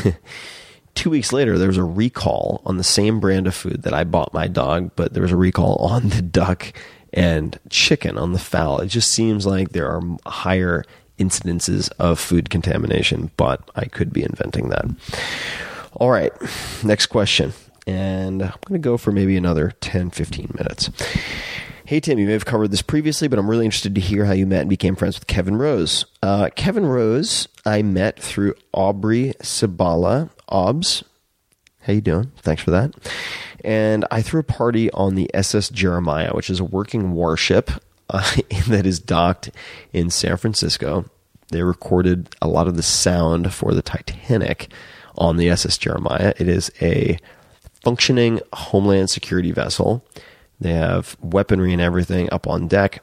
two weeks later, there was a recall on the same brand of food that I bought my dog, but there was a recall on the duck and chicken on the fowl. It just seems like there are higher incidences of food contamination, but I could be inventing that. All right, next question. And I'm going to go for maybe another ten, fifteen minutes. Hey, Tim, you may have covered this previously, but I'm really interested to hear how you met and became friends with Kevin Rose. Uh, Kevin Rose, I met through Aubrey Sabala. Obs, how you doing? Thanks for that. And I threw a party on the S S Jeremiah, which is a working warship uh, that is docked in San Francisco. They recorded a lot of the sound for the Titanic on the S S Jeremiah. It is a functioning Homeland Security vessel. They have weaponry and everything up on deck,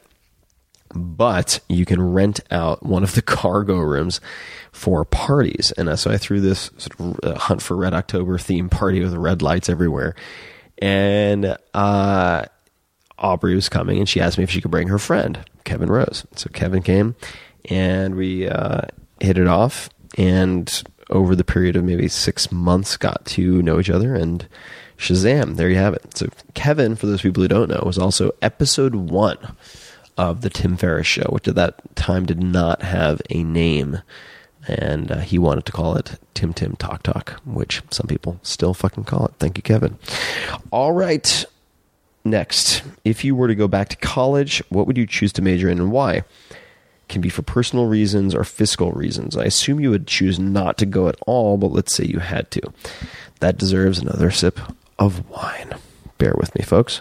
but you can rent out one of the cargo rooms for parties. And uh, so I threw this sort of uh, Hunt for Red October theme party with red lights everywhere. And uh, Aubrey was coming, and she asked me if she could bring her friend, Kevin Rose. So Kevin came, and we uh, hit it off. And over the period of maybe six months, got to know each other, and Shazam, there you have it. So Kevin, for those people who don't know, was also episode one of the Tim Ferriss Show, which at that time did not have a name. And uh, he wanted to call it Tim Tim Talk Talk, which some people still fucking call it. Thank you, Kevin. All right. Next, if you were to go back to college, what would you choose to major in and why? Can be for personal reasons or fiscal reasons. I assume you would choose not to go at all, but let's say you had to. That deserves another sip of wine. Bear with me, folks.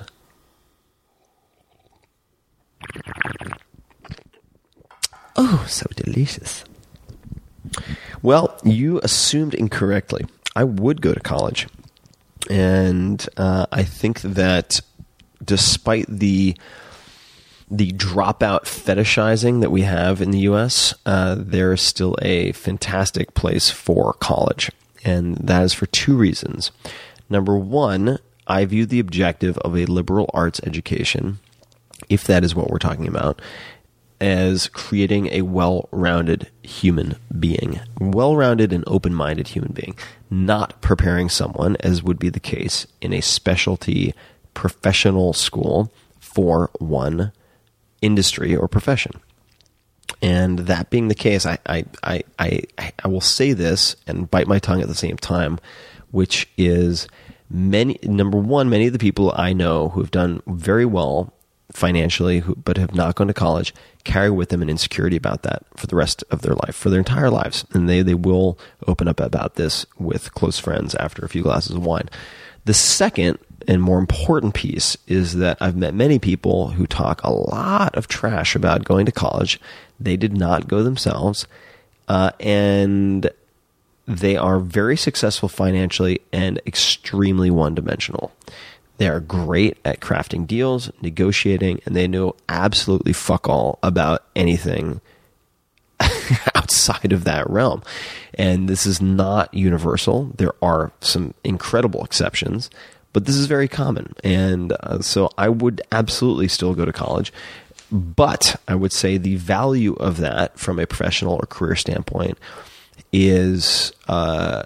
Oh, so delicious. Well, you assumed incorrectly. I would go to college. And uh, I think that despite the the dropout fetishizing that we have in the U S, uh, there is still a fantastic place for college. And that is for two reasons. Number one, I view the objective of a liberal arts education, if that is what we're talking about, as creating a well-rounded human being. Well-rounded and open-minded human being. Not preparing someone, as would be the case in a specialty professional school, for one industry or profession. And that being the case, I, I, I, I, I will say this and bite my tongue at the same time, which is many, number one, many of the people I know who have done very well financially, who, but have not gone to college, carry with them an insecurity about that for the rest of their life, for their entire lives. And they, they will open up about this with close friends after a few glasses of wine. The second and more important piece is that I've met many people who talk a lot of trash about going to college. They did not go themselves, uh, and they are very successful financially and extremely one-dimensional. They are great at crafting deals, negotiating, and they know absolutely fuck all about anything outside of that realm. And this is not universal. There are some incredible exceptions, but this is very common. And uh, so I would absolutely still go to college. But I would say the value of that from a professional or career standpoint is, uh,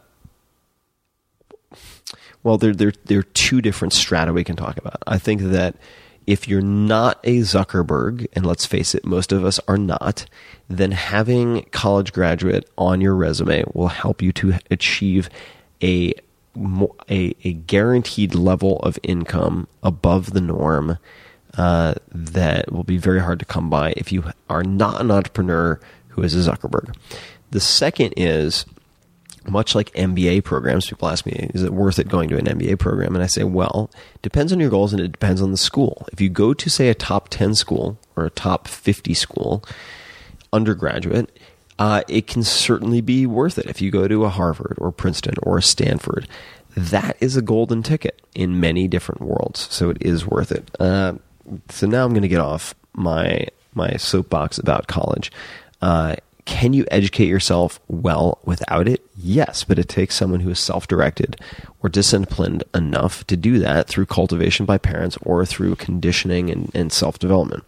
well, there, there, there are two different strata we can talk about. I think that if you're not a Zuckerberg, and let's face it, most of us are not, then having college graduate on your resume will help you to achieve a, a, a guaranteed level of income above the norm uh, that will be very hard to come by if you are not an entrepreneur who is a Zuckerberg. The second is, much like M B A programs, people ask me, is it worth it going to an M B A program? And I say, well, it depends on your goals and it depends on the school. If you go to, say, a top ten school or a top fifty school, undergraduate, uh, it can certainly be worth it. If you go to a Harvard or Princeton or a Stanford, that is a golden ticket in many different worlds. So it is worth it. Uh, so now I'm going to get off my my soapbox about college. Uh, can you educate yourself well without it? Yes, but it takes someone who is self-directed or disciplined enough to do that through cultivation by parents or through conditioning and, and self-development.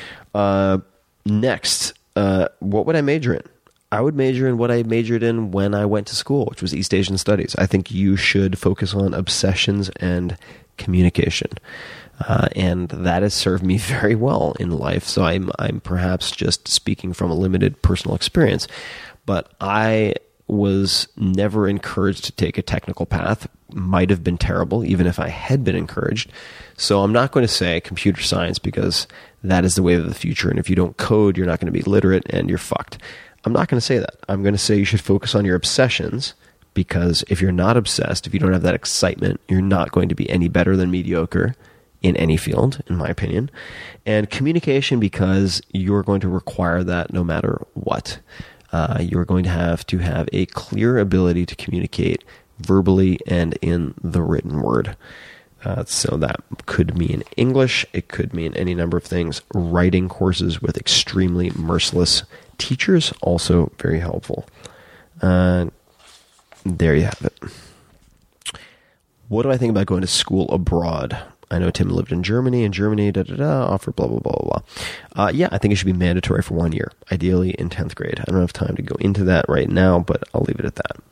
Uh, next, uh, what would I major in? I would major in what I majored in when I went to school, which was East Asian Studies. I think you should focus on obsessions and communication. Uh, and that has served me very well in life. So I'm I'm perhaps just speaking from a limited personal experience, but I was never encouraged to take a technical path. Might have been terrible, even if I had been encouraged. So I'm not going to say computer science because that is the way of the future. And if you don't code, you're not going to be literate and you're fucked. I'm not going to say that. I'm going to say you should focus on your obsessions, because if you're not obsessed, if you don't have that excitement, you're not going to be any better than mediocre in any field, in my opinion. And communication, because you're going to require that no matter what. Uh, you're going to have to have a clear ability to communicate verbally and in the written word. Uh, so that could mean English. It could mean any number of things. Writing courses with extremely merciless teachers, also very helpful. Uh, there you have it. What do I think about going to school abroad? I know Tim lived in Germany, and Germany, da da da, offer blah, blah, blah, blah. Uh, yeah, I think it should be mandatory for one year, ideally in tenth grade. I don't have time to go into that right now, but I'll leave it at that.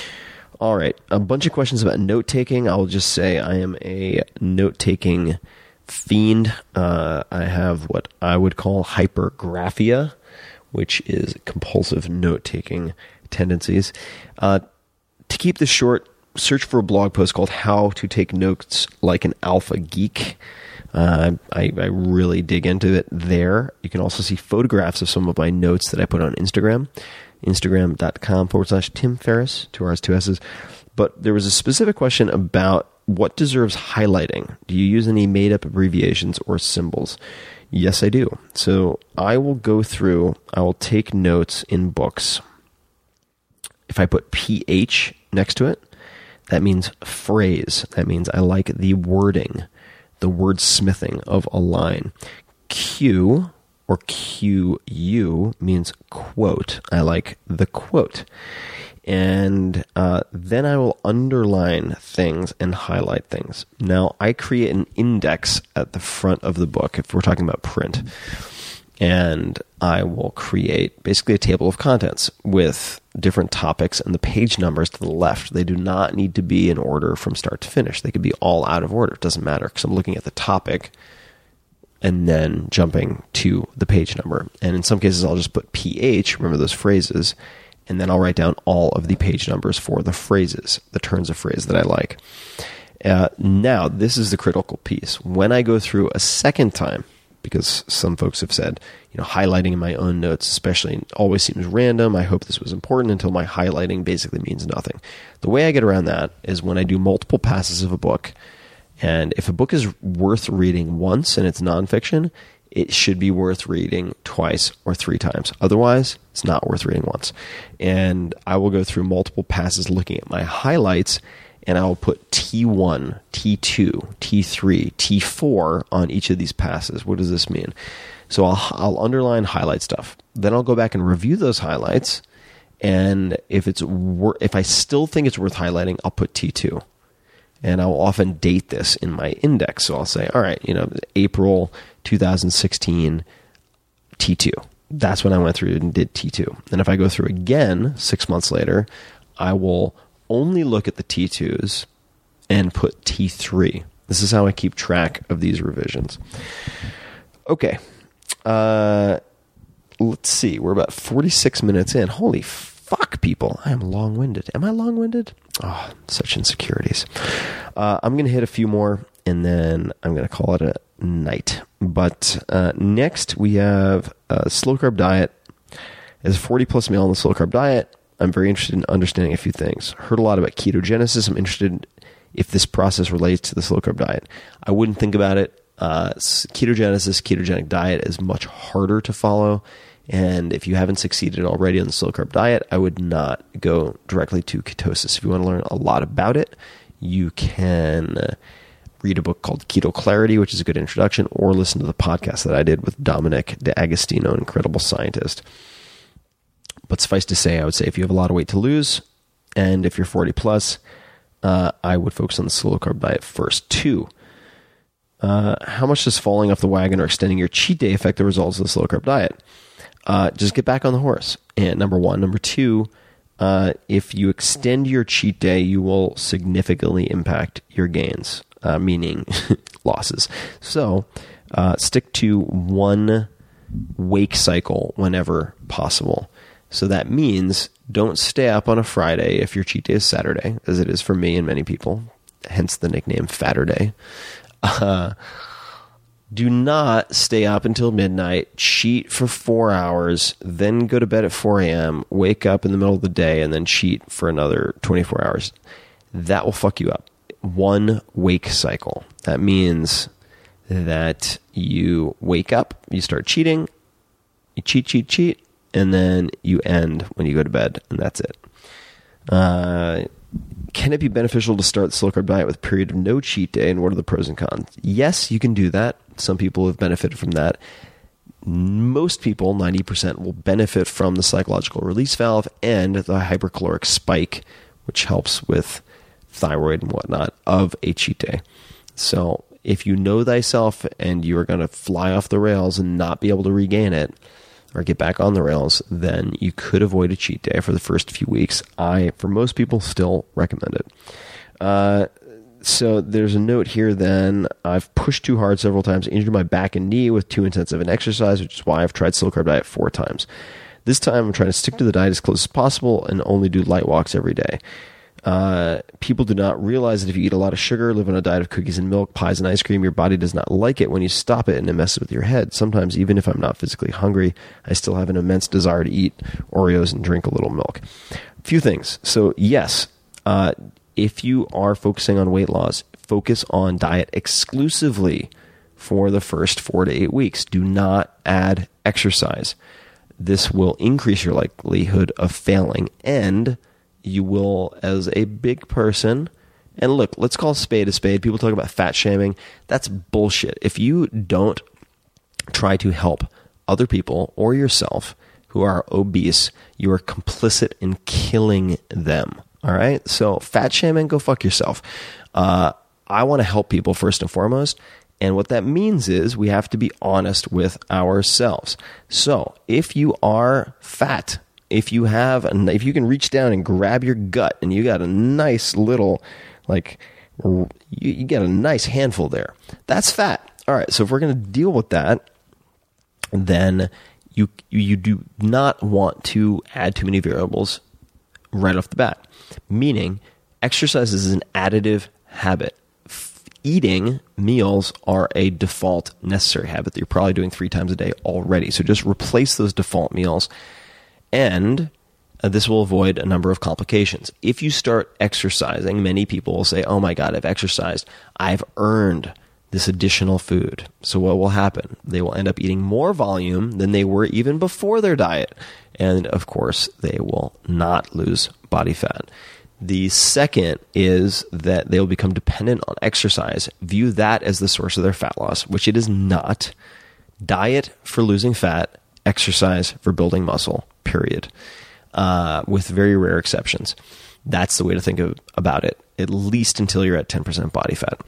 All right, a bunch of questions about note-taking. I'll just say I am a note-taking fiend. Uh, I have what I would call hypergraphia, which is compulsive note-taking tendencies. Uh, to keep this short, search for a blog post called How to Take Notes Like an Alpha Geek. Uh, I, I really dig into it there. You can also see photographs of some of my notes that I put on Instagram. Instagram.com forward slash Tim Ferriss, two R's, two S's. But there was a specific question about what deserves highlighting. Do you use any made-up abbreviations or symbols? Yes, I do. So I will go through, I will take notes in books. If I put P H next to it, that means phrase. That means I like the wording, the wordsmithing of a line. Q or Q U means quote. I like the quote. And uh, then I will underline things and highlight things. Now, I create an index at the front of the book if we're talking about print. And I will create basically a table of contents with different topics and the page numbers to the left. They do not need to be in order from start to finish. They could be all out of order. It doesn't matter because I'm looking at the topic and then jumping to the page number. And in some cases, I'll just put P H, remember those phrases, and then I'll write down all of the page numbers for the phrases, the turns of phrase that I like. Uh, now, this is the critical piece. When I go through a second time, because some folks have said, you know, highlighting in my own notes especially always seems random. I hope this was important until my highlighting basically means nothing. The way I get around that is when I do multiple passes of a book, and if a book is worth reading once and it's nonfiction, it should be worth reading twice or three times. Otherwise, it's not worth reading once. And I will go through multiple passes looking at my highlights, and I will put T one, T two, T three, T four on each of these passes. What does this mean? So I'll, I'll underline, highlight stuff. Then I'll go back and review those highlights, and if it's wor- if I still think it's worth highlighting, I'll put T two. And I'll often date this in my index. So I'll say, all right, you know, April twenty sixteen, T two. That's when I went through and did T two. And if I go through again six months later, I will only look at the T twos and put T three. This is how I keep track of these revisions. Okay. Uh, let's see. We're about forty-six minutes in. Holy fuck, people. I am long-winded. Am I long-winded? Oh, such insecurities. Uh, I'm going to hit a few more, and then I'm going to call it a night. But uh, next, we have a slow-carb diet. As a forty-plus male on the slow-carb diet, I'm very interested in understanding a few things. Heard a lot about ketogenesis. I'm interested in if this process relates to the slow-carb diet. I wouldn't think about it. Uh, ketogenesis, ketogenic diet is much harder to follow. And if you haven't succeeded already on the slow-carb diet, I would not go directly to ketosis. If you want to learn a lot about it, you can read a book called Keto Clarity, which is a good introduction, or listen to the podcast that I did with Dominic D'Agostino, an incredible scientist. But suffice to say, I would say if you have a lot of weight to lose, and if you're forty plus, uh, I would focus on the slow carb diet first. Two, uh, how much does falling off the wagon or extending your cheat day affect the results of the slow carb diet? Uh, just get back on the horse. And number one. Number two, uh, if you extend your cheat day, you will significantly impact your gains, uh, meaning losses. So uh, stick to one wake cycle whenever possible. So that means don't stay up on a Friday if your cheat day is Saturday, as it is for me and many people, hence the nickname Fatterday. Uh, do not stay up until midnight, cheat for four hours, then go to bed at four a.m., wake up in the middle of the day, and then cheat for another twenty-four hours. That will fuck you up. One wake cycle. That means that you wake up, you start cheating, you cheat, cheat, cheat, and then you end when you go to bed, and that's it. Uh, can it be beneficial to start the slow carb diet with a period of no cheat day, and what are the pros and cons? Yes, you can do that. Some people have benefited from that. Most people, ninety percent, will benefit from the psychological release valve and the hypercaloric spike, which helps with thyroid and whatnot, of a cheat day. So if you know thyself and you are going to fly off the rails and not be able to regain it or get back on the rails, then you could avoid a cheat day for the first few weeks. I, for most people, still recommend it. Uh, so there's a note here then. I've pushed too hard several times, injured my back and knee with too intensive an exercise, which is why I've tried slow carb diet four times. This time I'm trying to stick to the diet as close as possible and only do light walks every day. Uh, people do not realize that if you eat a lot of sugar, live on a diet of cookies and milk, pies and ice cream, your body does not like it when you stop it, and it messes with your head. Sometimes, even if I'm not physically hungry, I still have an immense desire to eat Oreos and drink a little milk. A few things. So yes, uh, if you are focusing on weight loss, focus on diet exclusively for the first four to eight weeks. Do not add exercise. This will increase your likelihood of failing, and you will, as a big person, and look, let's call a spade a spade. People talk about fat shaming. That's bullshit. If you don't try to help other people or yourself who are obese, you are complicit in killing them. All right? So fat shaming, go fuck yourself. Uh, I want to help people first and foremost. And what that means is we have to be honest with ourselves. So if you are fat, if you have, a, if you can reach down and grab your gut and you got a nice little, like, you, you get a nice handful there, that's fat. All right, so if we're going to deal with that, then you you do not want to add too many variables right off the bat. Meaning, exercise is an additive habit. F- eating meals are a default necessary habit that you're probably doing three times a day already. So just replace those default meals. And uh, this will avoid a number of complications. If you start exercising, many people will say, oh my God, I've exercised. I've earned this additional food. So what will happen? They will end up eating more volume than they were even before their diet. And of course, they will not lose body fat. The second is that they will become dependent on exercise. View that as the source of their fat loss, which it is not. Diet for losing fat, exercise for building muscle. Period. Uh, with very rare exceptions. That's the way to think of, about it, at least until you're at ten percent body fat.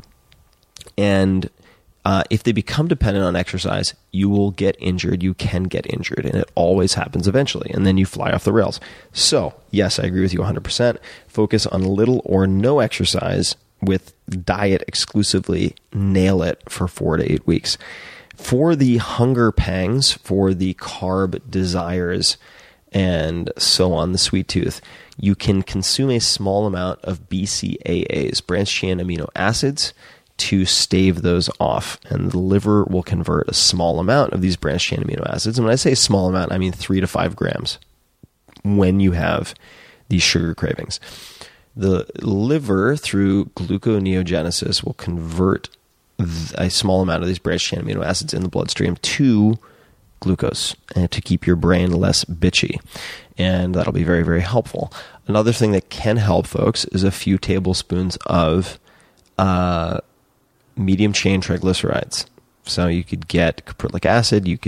And uh, if they become dependent on exercise, you will get injured. You can get injured, and it always happens eventually, and then you fly off the rails. So, yes, I agree with you one hundred percent. Focus on little or no exercise with diet exclusively. Nail it for four to eight weeks. For the hunger pangs, for the carb desires, and so on, the sweet tooth, you can consume a small amount of B C A As, branched-chain amino acids, to stave those off. And the liver will convert a small amount of these branched-chain amino acids. And when I say small amount, I mean three to five grams when you have these sugar cravings. The liver, through gluconeogenesis, will convert a small amount of these branched-chain amino acids in the bloodstream to glucose, and to keep your brain less bitchy. And that'll be very, very helpful. Another thing that can help, folks, is a few tablespoons of uh, medium chain triglycerides. So you could get caprylic acid, you could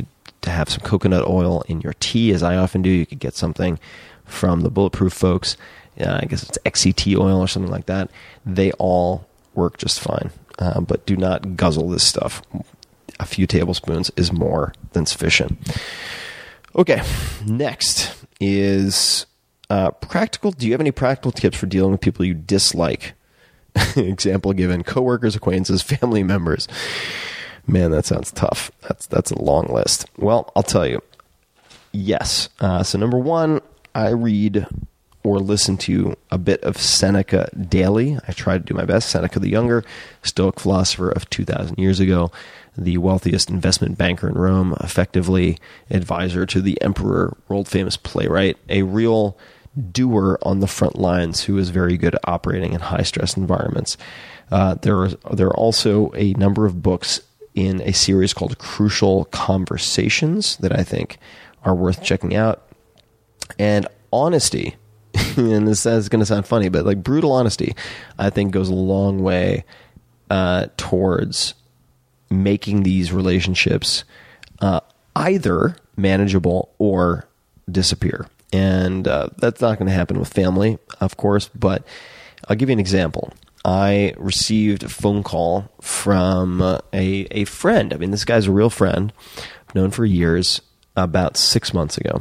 to have some coconut oil in your tea, as I often do. You could get something from the Bulletproof folks. Uh, I guess it's X C T oil or something like that. They all work just fine. Uh, but do not guzzle this stuff. A few tablespoons is more than sufficient. Okay, next is uh, practical. Do you have any practical tips for dealing with people you dislike? Example given: coworkers, acquaintances, family members. Man, that sounds tough. That's that's a long list. Well, I'll tell you. Yes. Uh, so number one, I read or listen to a bit of Seneca daily. I try to do my best. Seneca the Younger, Stoic philosopher of two thousand years ago, the wealthiest investment banker in Rome, effectively advisor to the emperor, world-famous playwright, a real doer on the front lines who is very good at operating in high-stress environments. Uh, there, are, there are also a number of books in a series called Crucial Conversations that I think are worth checking out. And honesty, and this is going to sound funny, but like brutal honesty, I think goes a long way uh, towards making these relationships uh, either manageable or disappear. And uh, that's not going to happen with family, of course, but I'll give you an example. I received a phone call from uh, a, a friend. I mean, this guy's a real friend. I've known for years, about six months ago.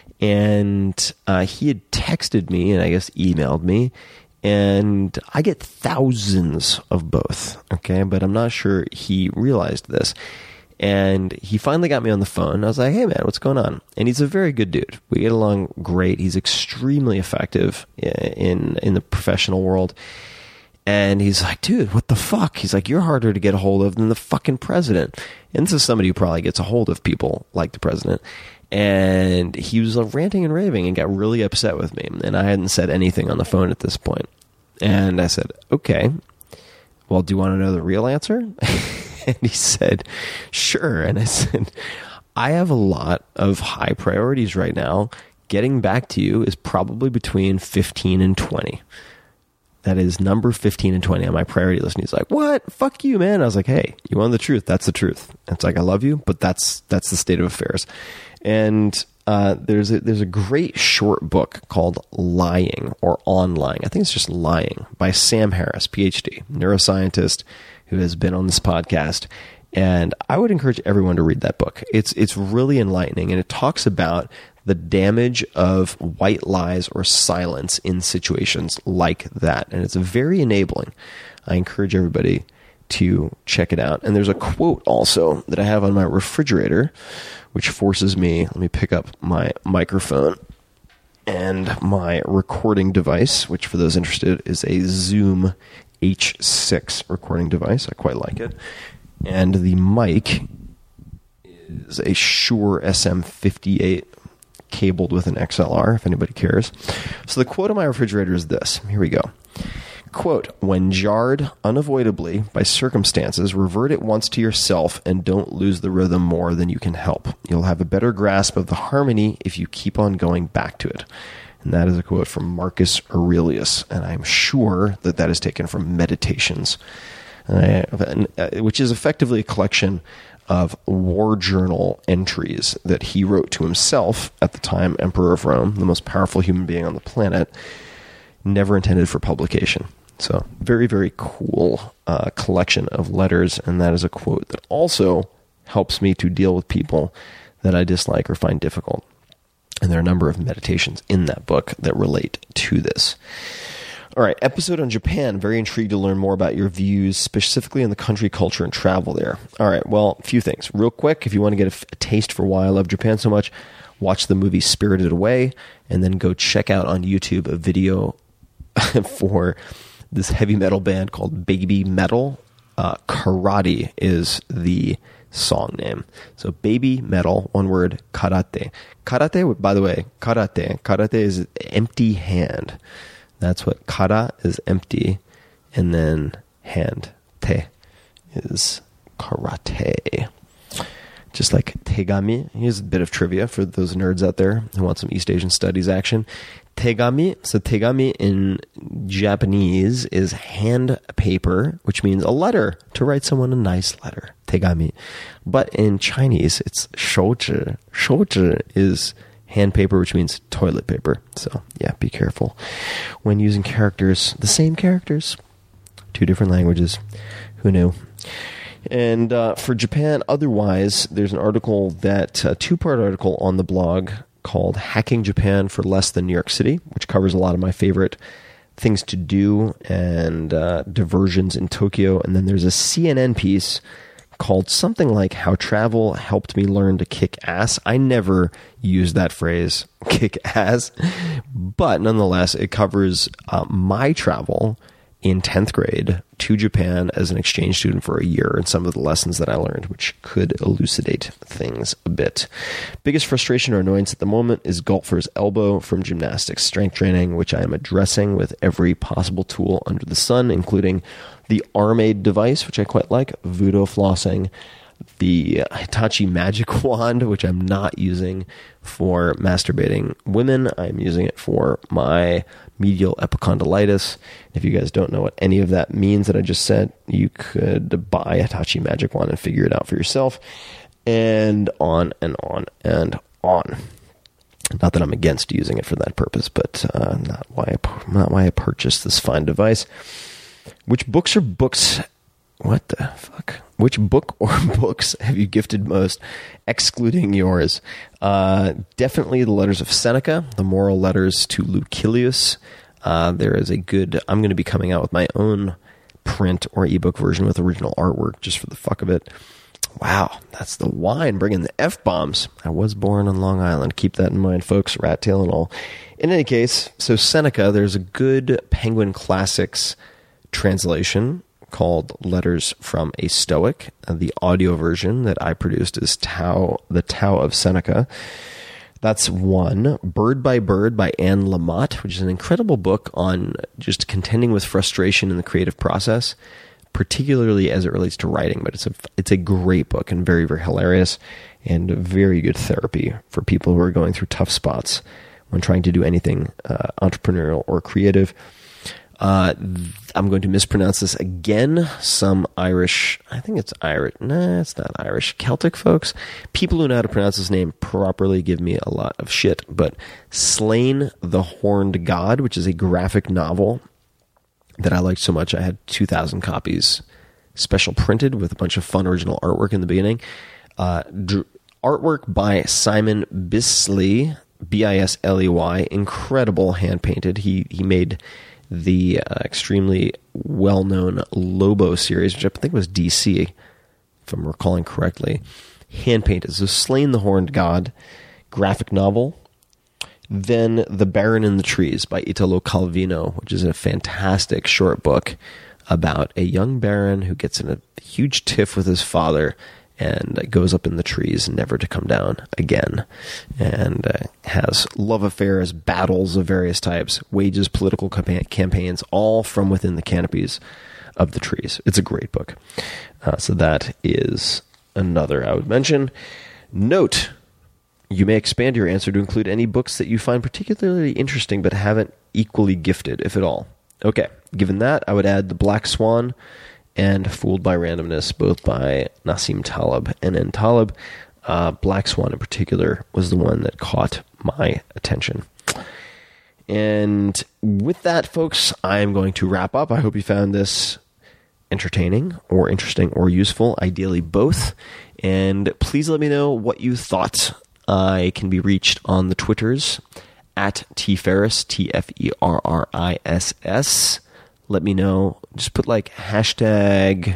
And uh, he had texted me and I guess emailed me. And I get thousands of both, okay? But I'm not sure he realized this. And he finally got me on the phone. I was like, hey, man, what's going on? And he's a very good dude. We get along great. He's extremely effective in in the professional world. And he's like, dude, what the fuck? He's like, you're harder to get a hold of than the fucking president. And this is somebody who probably gets a hold of people like the president. And he was ranting and raving and got really upset with me. And I hadn't said anything on the phone at this point. And I said, okay, well, do you want to know the real answer? And he said, sure. And I said, I have a lot of high priorities right now. Getting back to you is probably between fifteen and twenty. That is number fifteen and twenty on my priority list. And he's like, what? Fuck you, man. I was like, hey, you want the truth? That's the truth. And it's like, I love you, but that's that's the state of affairs. And uh, there's a, there's a great short book called Lying or On Lying. I think it's just Lying by Sam Harris, P H D, neuroscientist who has been on this podcast. And I would encourage everyone to read that book. It's it's really enlightening, and it talks about the damage of white lies or silence in situations like that. And it's very enabling. I encourage everybody to check it out. And there's a quote also that I have on my refrigerator, which forces me, let me pick up my microphone and my recording device, which for those interested is a Zoom H six recording device. I quite like it. And the mic is a Shure S M fifty-eight cabled with an X L R, if anybody cares. So the quote on my refrigerator is this. Here we go. Quote, when jarred unavoidably by circumstances, revert at once to yourself and don't lose the rhythm more than you can help. You'll have a better grasp of the harmony if you keep on going back to it. And that is a quote from Marcus Aurelius, and I'm sure that that is taken from Meditations, uh, which is effectively a collection of war journal entries that he wrote to himself at the time, Emperor of Rome, the most powerful human being on the planet, never intended for publication. So very, very cool uh, collection of letters, and that is a quote that also helps me to deal with people that I dislike or find difficult. And there are a number of meditations in that book that relate to this. All right, episode on Japan. Very intrigued to learn more about your views, specifically on the country, culture, and travel there. All right, well, a few things. Real quick, if you want to get a, a taste for why I love Japan so much, watch the movie Spirited Away, and then go check out on YouTube a video for this heavy metal band called Baby Metal. Uh, Karate is the song name. So Baby Metal, one word, karate. Karate, by the way, karate. Karate is empty hand. That's what kara is, empty, and then hand, te, is karate. Just like tegami. Here's a bit of trivia for those nerds out there who want some East Asian studies action. Tegami, so tegami in Japanese is hand paper, which means a letter, to write someone a nice letter. tegami. But in Chinese, it's shouzhi. Shouzhi is hand paper, which means toilet paper. So, yeah, be careful when using characters, the same characters, two different languages. Who knew? And uh, for Japan, otherwise, there's an article that, a two-part article on the blog called Hacking Japan for Less Than New York City, which covers a lot of my favorite things to do and uh, diversions in Tokyo. And then there's a C N N piece called something like How Travel Helped Me Learn to Kick Ass. I never use that phrase, kick ass, but nonetheless, it covers uh, my travel in tenth grade to Japan as an exchange student for a year and some of the lessons that I learned, which could elucidate things a bit. Biggest frustration or annoyance at the moment is golfer's elbow from gymnastics strength training, which I am addressing with every possible tool under the sun, including the Armaid device, which I quite like, Voodoo flossing, the Hitachi Magic Wand, which I'm not using for masturbating women. I'm using it for my medial epicondylitis. If you guys don't know what any of that means that I just said, you could buy a Hitachi Magic Wand and figure it out for yourself. And on and on and on. Not that I'm against using it for that purpose, but uh, not why I, not why I purchased this fine device. Which books or books... What the fuck? Which book or books have you gifted most, excluding yours? Uh, definitely the letters of Seneca, the moral letters to Lucilius. Uh, there is a good... I'm going to be coming out with my own print or ebook version with original artwork just for the fuck of it. Wow, that's the wine, bringing the F-bombs. I was born on Long Island. Keep that in mind, folks, rat tail and all. In any case, so Seneca, there's a good Penguin Classics translation called Letters from a Stoic. Uh, the audio version that I produced is Tao, the Tao of Seneca. That's one. Bird by Bird by Anne Lamott, which is an incredible book on just contending with frustration in the creative process, particularly as it relates to writing. But it's a, it's a great book and very, very hilarious and very good therapy for people who are going through tough spots when trying to do anything uh, entrepreneurial or creative. Uh, I'm going to mispronounce this again. Some Irish, I think it's Irish. Nah, it's not Irish. Celtic folks. People who know how to pronounce his name properly give me a lot of shit. But Slain the Horned God, which is a graphic novel that I liked so much, I had two thousand copies special printed with a bunch of fun original artwork in the beginning. Uh, dr- artwork by Simon Bisley, B I S L E Y. Incredible hand painted. He, he made the uh, extremely well-known Lobo series, which I think was D C, if I'm recalling correctly. Hand-painted. So Slain the Horned God, graphic novel. Then The Baron in the Trees by Italo Calvino, which is a fantastic short book about a young baron who gets in a huge tiff with his father and goes up in the trees never to come down again, and uh, has love affairs, battles of various types, wages political campa- campaigns, all from within the canopies of the trees. It's a great book. Uh, so that is another I would mention. Note, you may expand your answer to include any books that you find particularly interesting but haven't equally gifted, if at all. Okay, given that, I would add The Black Swan and Fooled by Randomness, both by Nassim Taleb and N. Taleb. Uh, Black Swan in particular was the one that caught my attention. And with that, folks, I am going to wrap up. I hope you found this entertaining or interesting or useful, ideally both. And please let me know what you thought. I can be reached on the Twitters at tferriss, T F E R R I S S. Let me know. Just put like hashtag,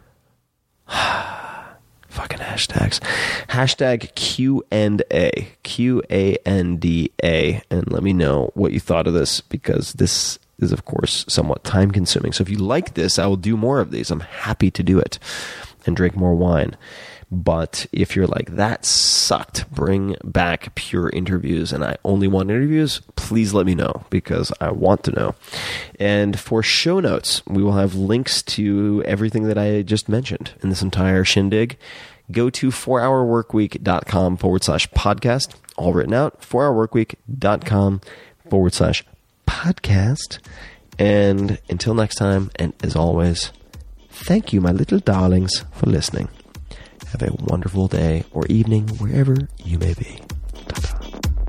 fucking hashtags, hashtag Q and A, Q A N D A, and let me know what you thought of this, because this is, of course, somewhat time consuming. So if you like this, I will do more of these. I'm happy to do it and drink more wine. But if you're like, that sucked, bring back pure interviews, and I only want interviews, please let me know, because I want to know. And for show notes, we will have links to everything that I just mentioned in this entire shindig. Go to four hour workweek dot com forward slash podcast, all written out, four hour workweek dot com forward slash podcast. And until next time, and as always, thank you, my little darlings, for listening. Have a wonderful day or evening wherever you may be. Ta-ta.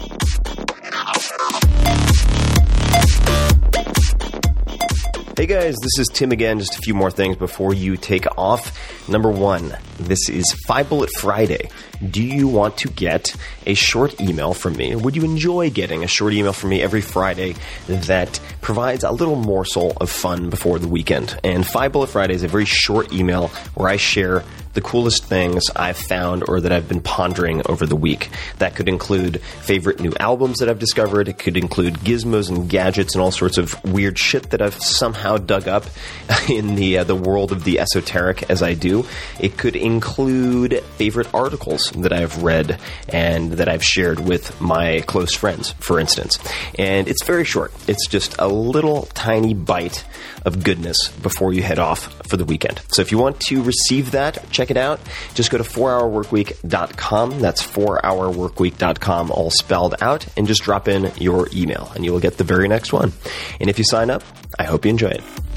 Hey guys, this is Tim again. Just a few more things before you take off. Number one, this is Five Bullet Friday. Do you want to get a short email from me? Would you enjoy getting a short email from me every Friday that provides a little morsel of fun before the weekend? And Five Bullet Friday is a very short email where I share the coolest things I've found or that I've been pondering over the week. That could include favorite new albums that I've discovered. It could include gizmos and gadgets and all sorts of weird shit that I've somehow dug up in the uh, the world of the esoteric as I do. It could include favorite articles that I've read and that I've shared with my close friends, for instance. And it's very short. It's just a little tiny bite of goodness before you head off for the weekend. So if you want to receive that, check it out. Just go to four hour work week dot com. That's four hour work week dot com, all spelled out, and just drop in your email, and you will get the very next one. And if you sign up, I hope you enjoy it.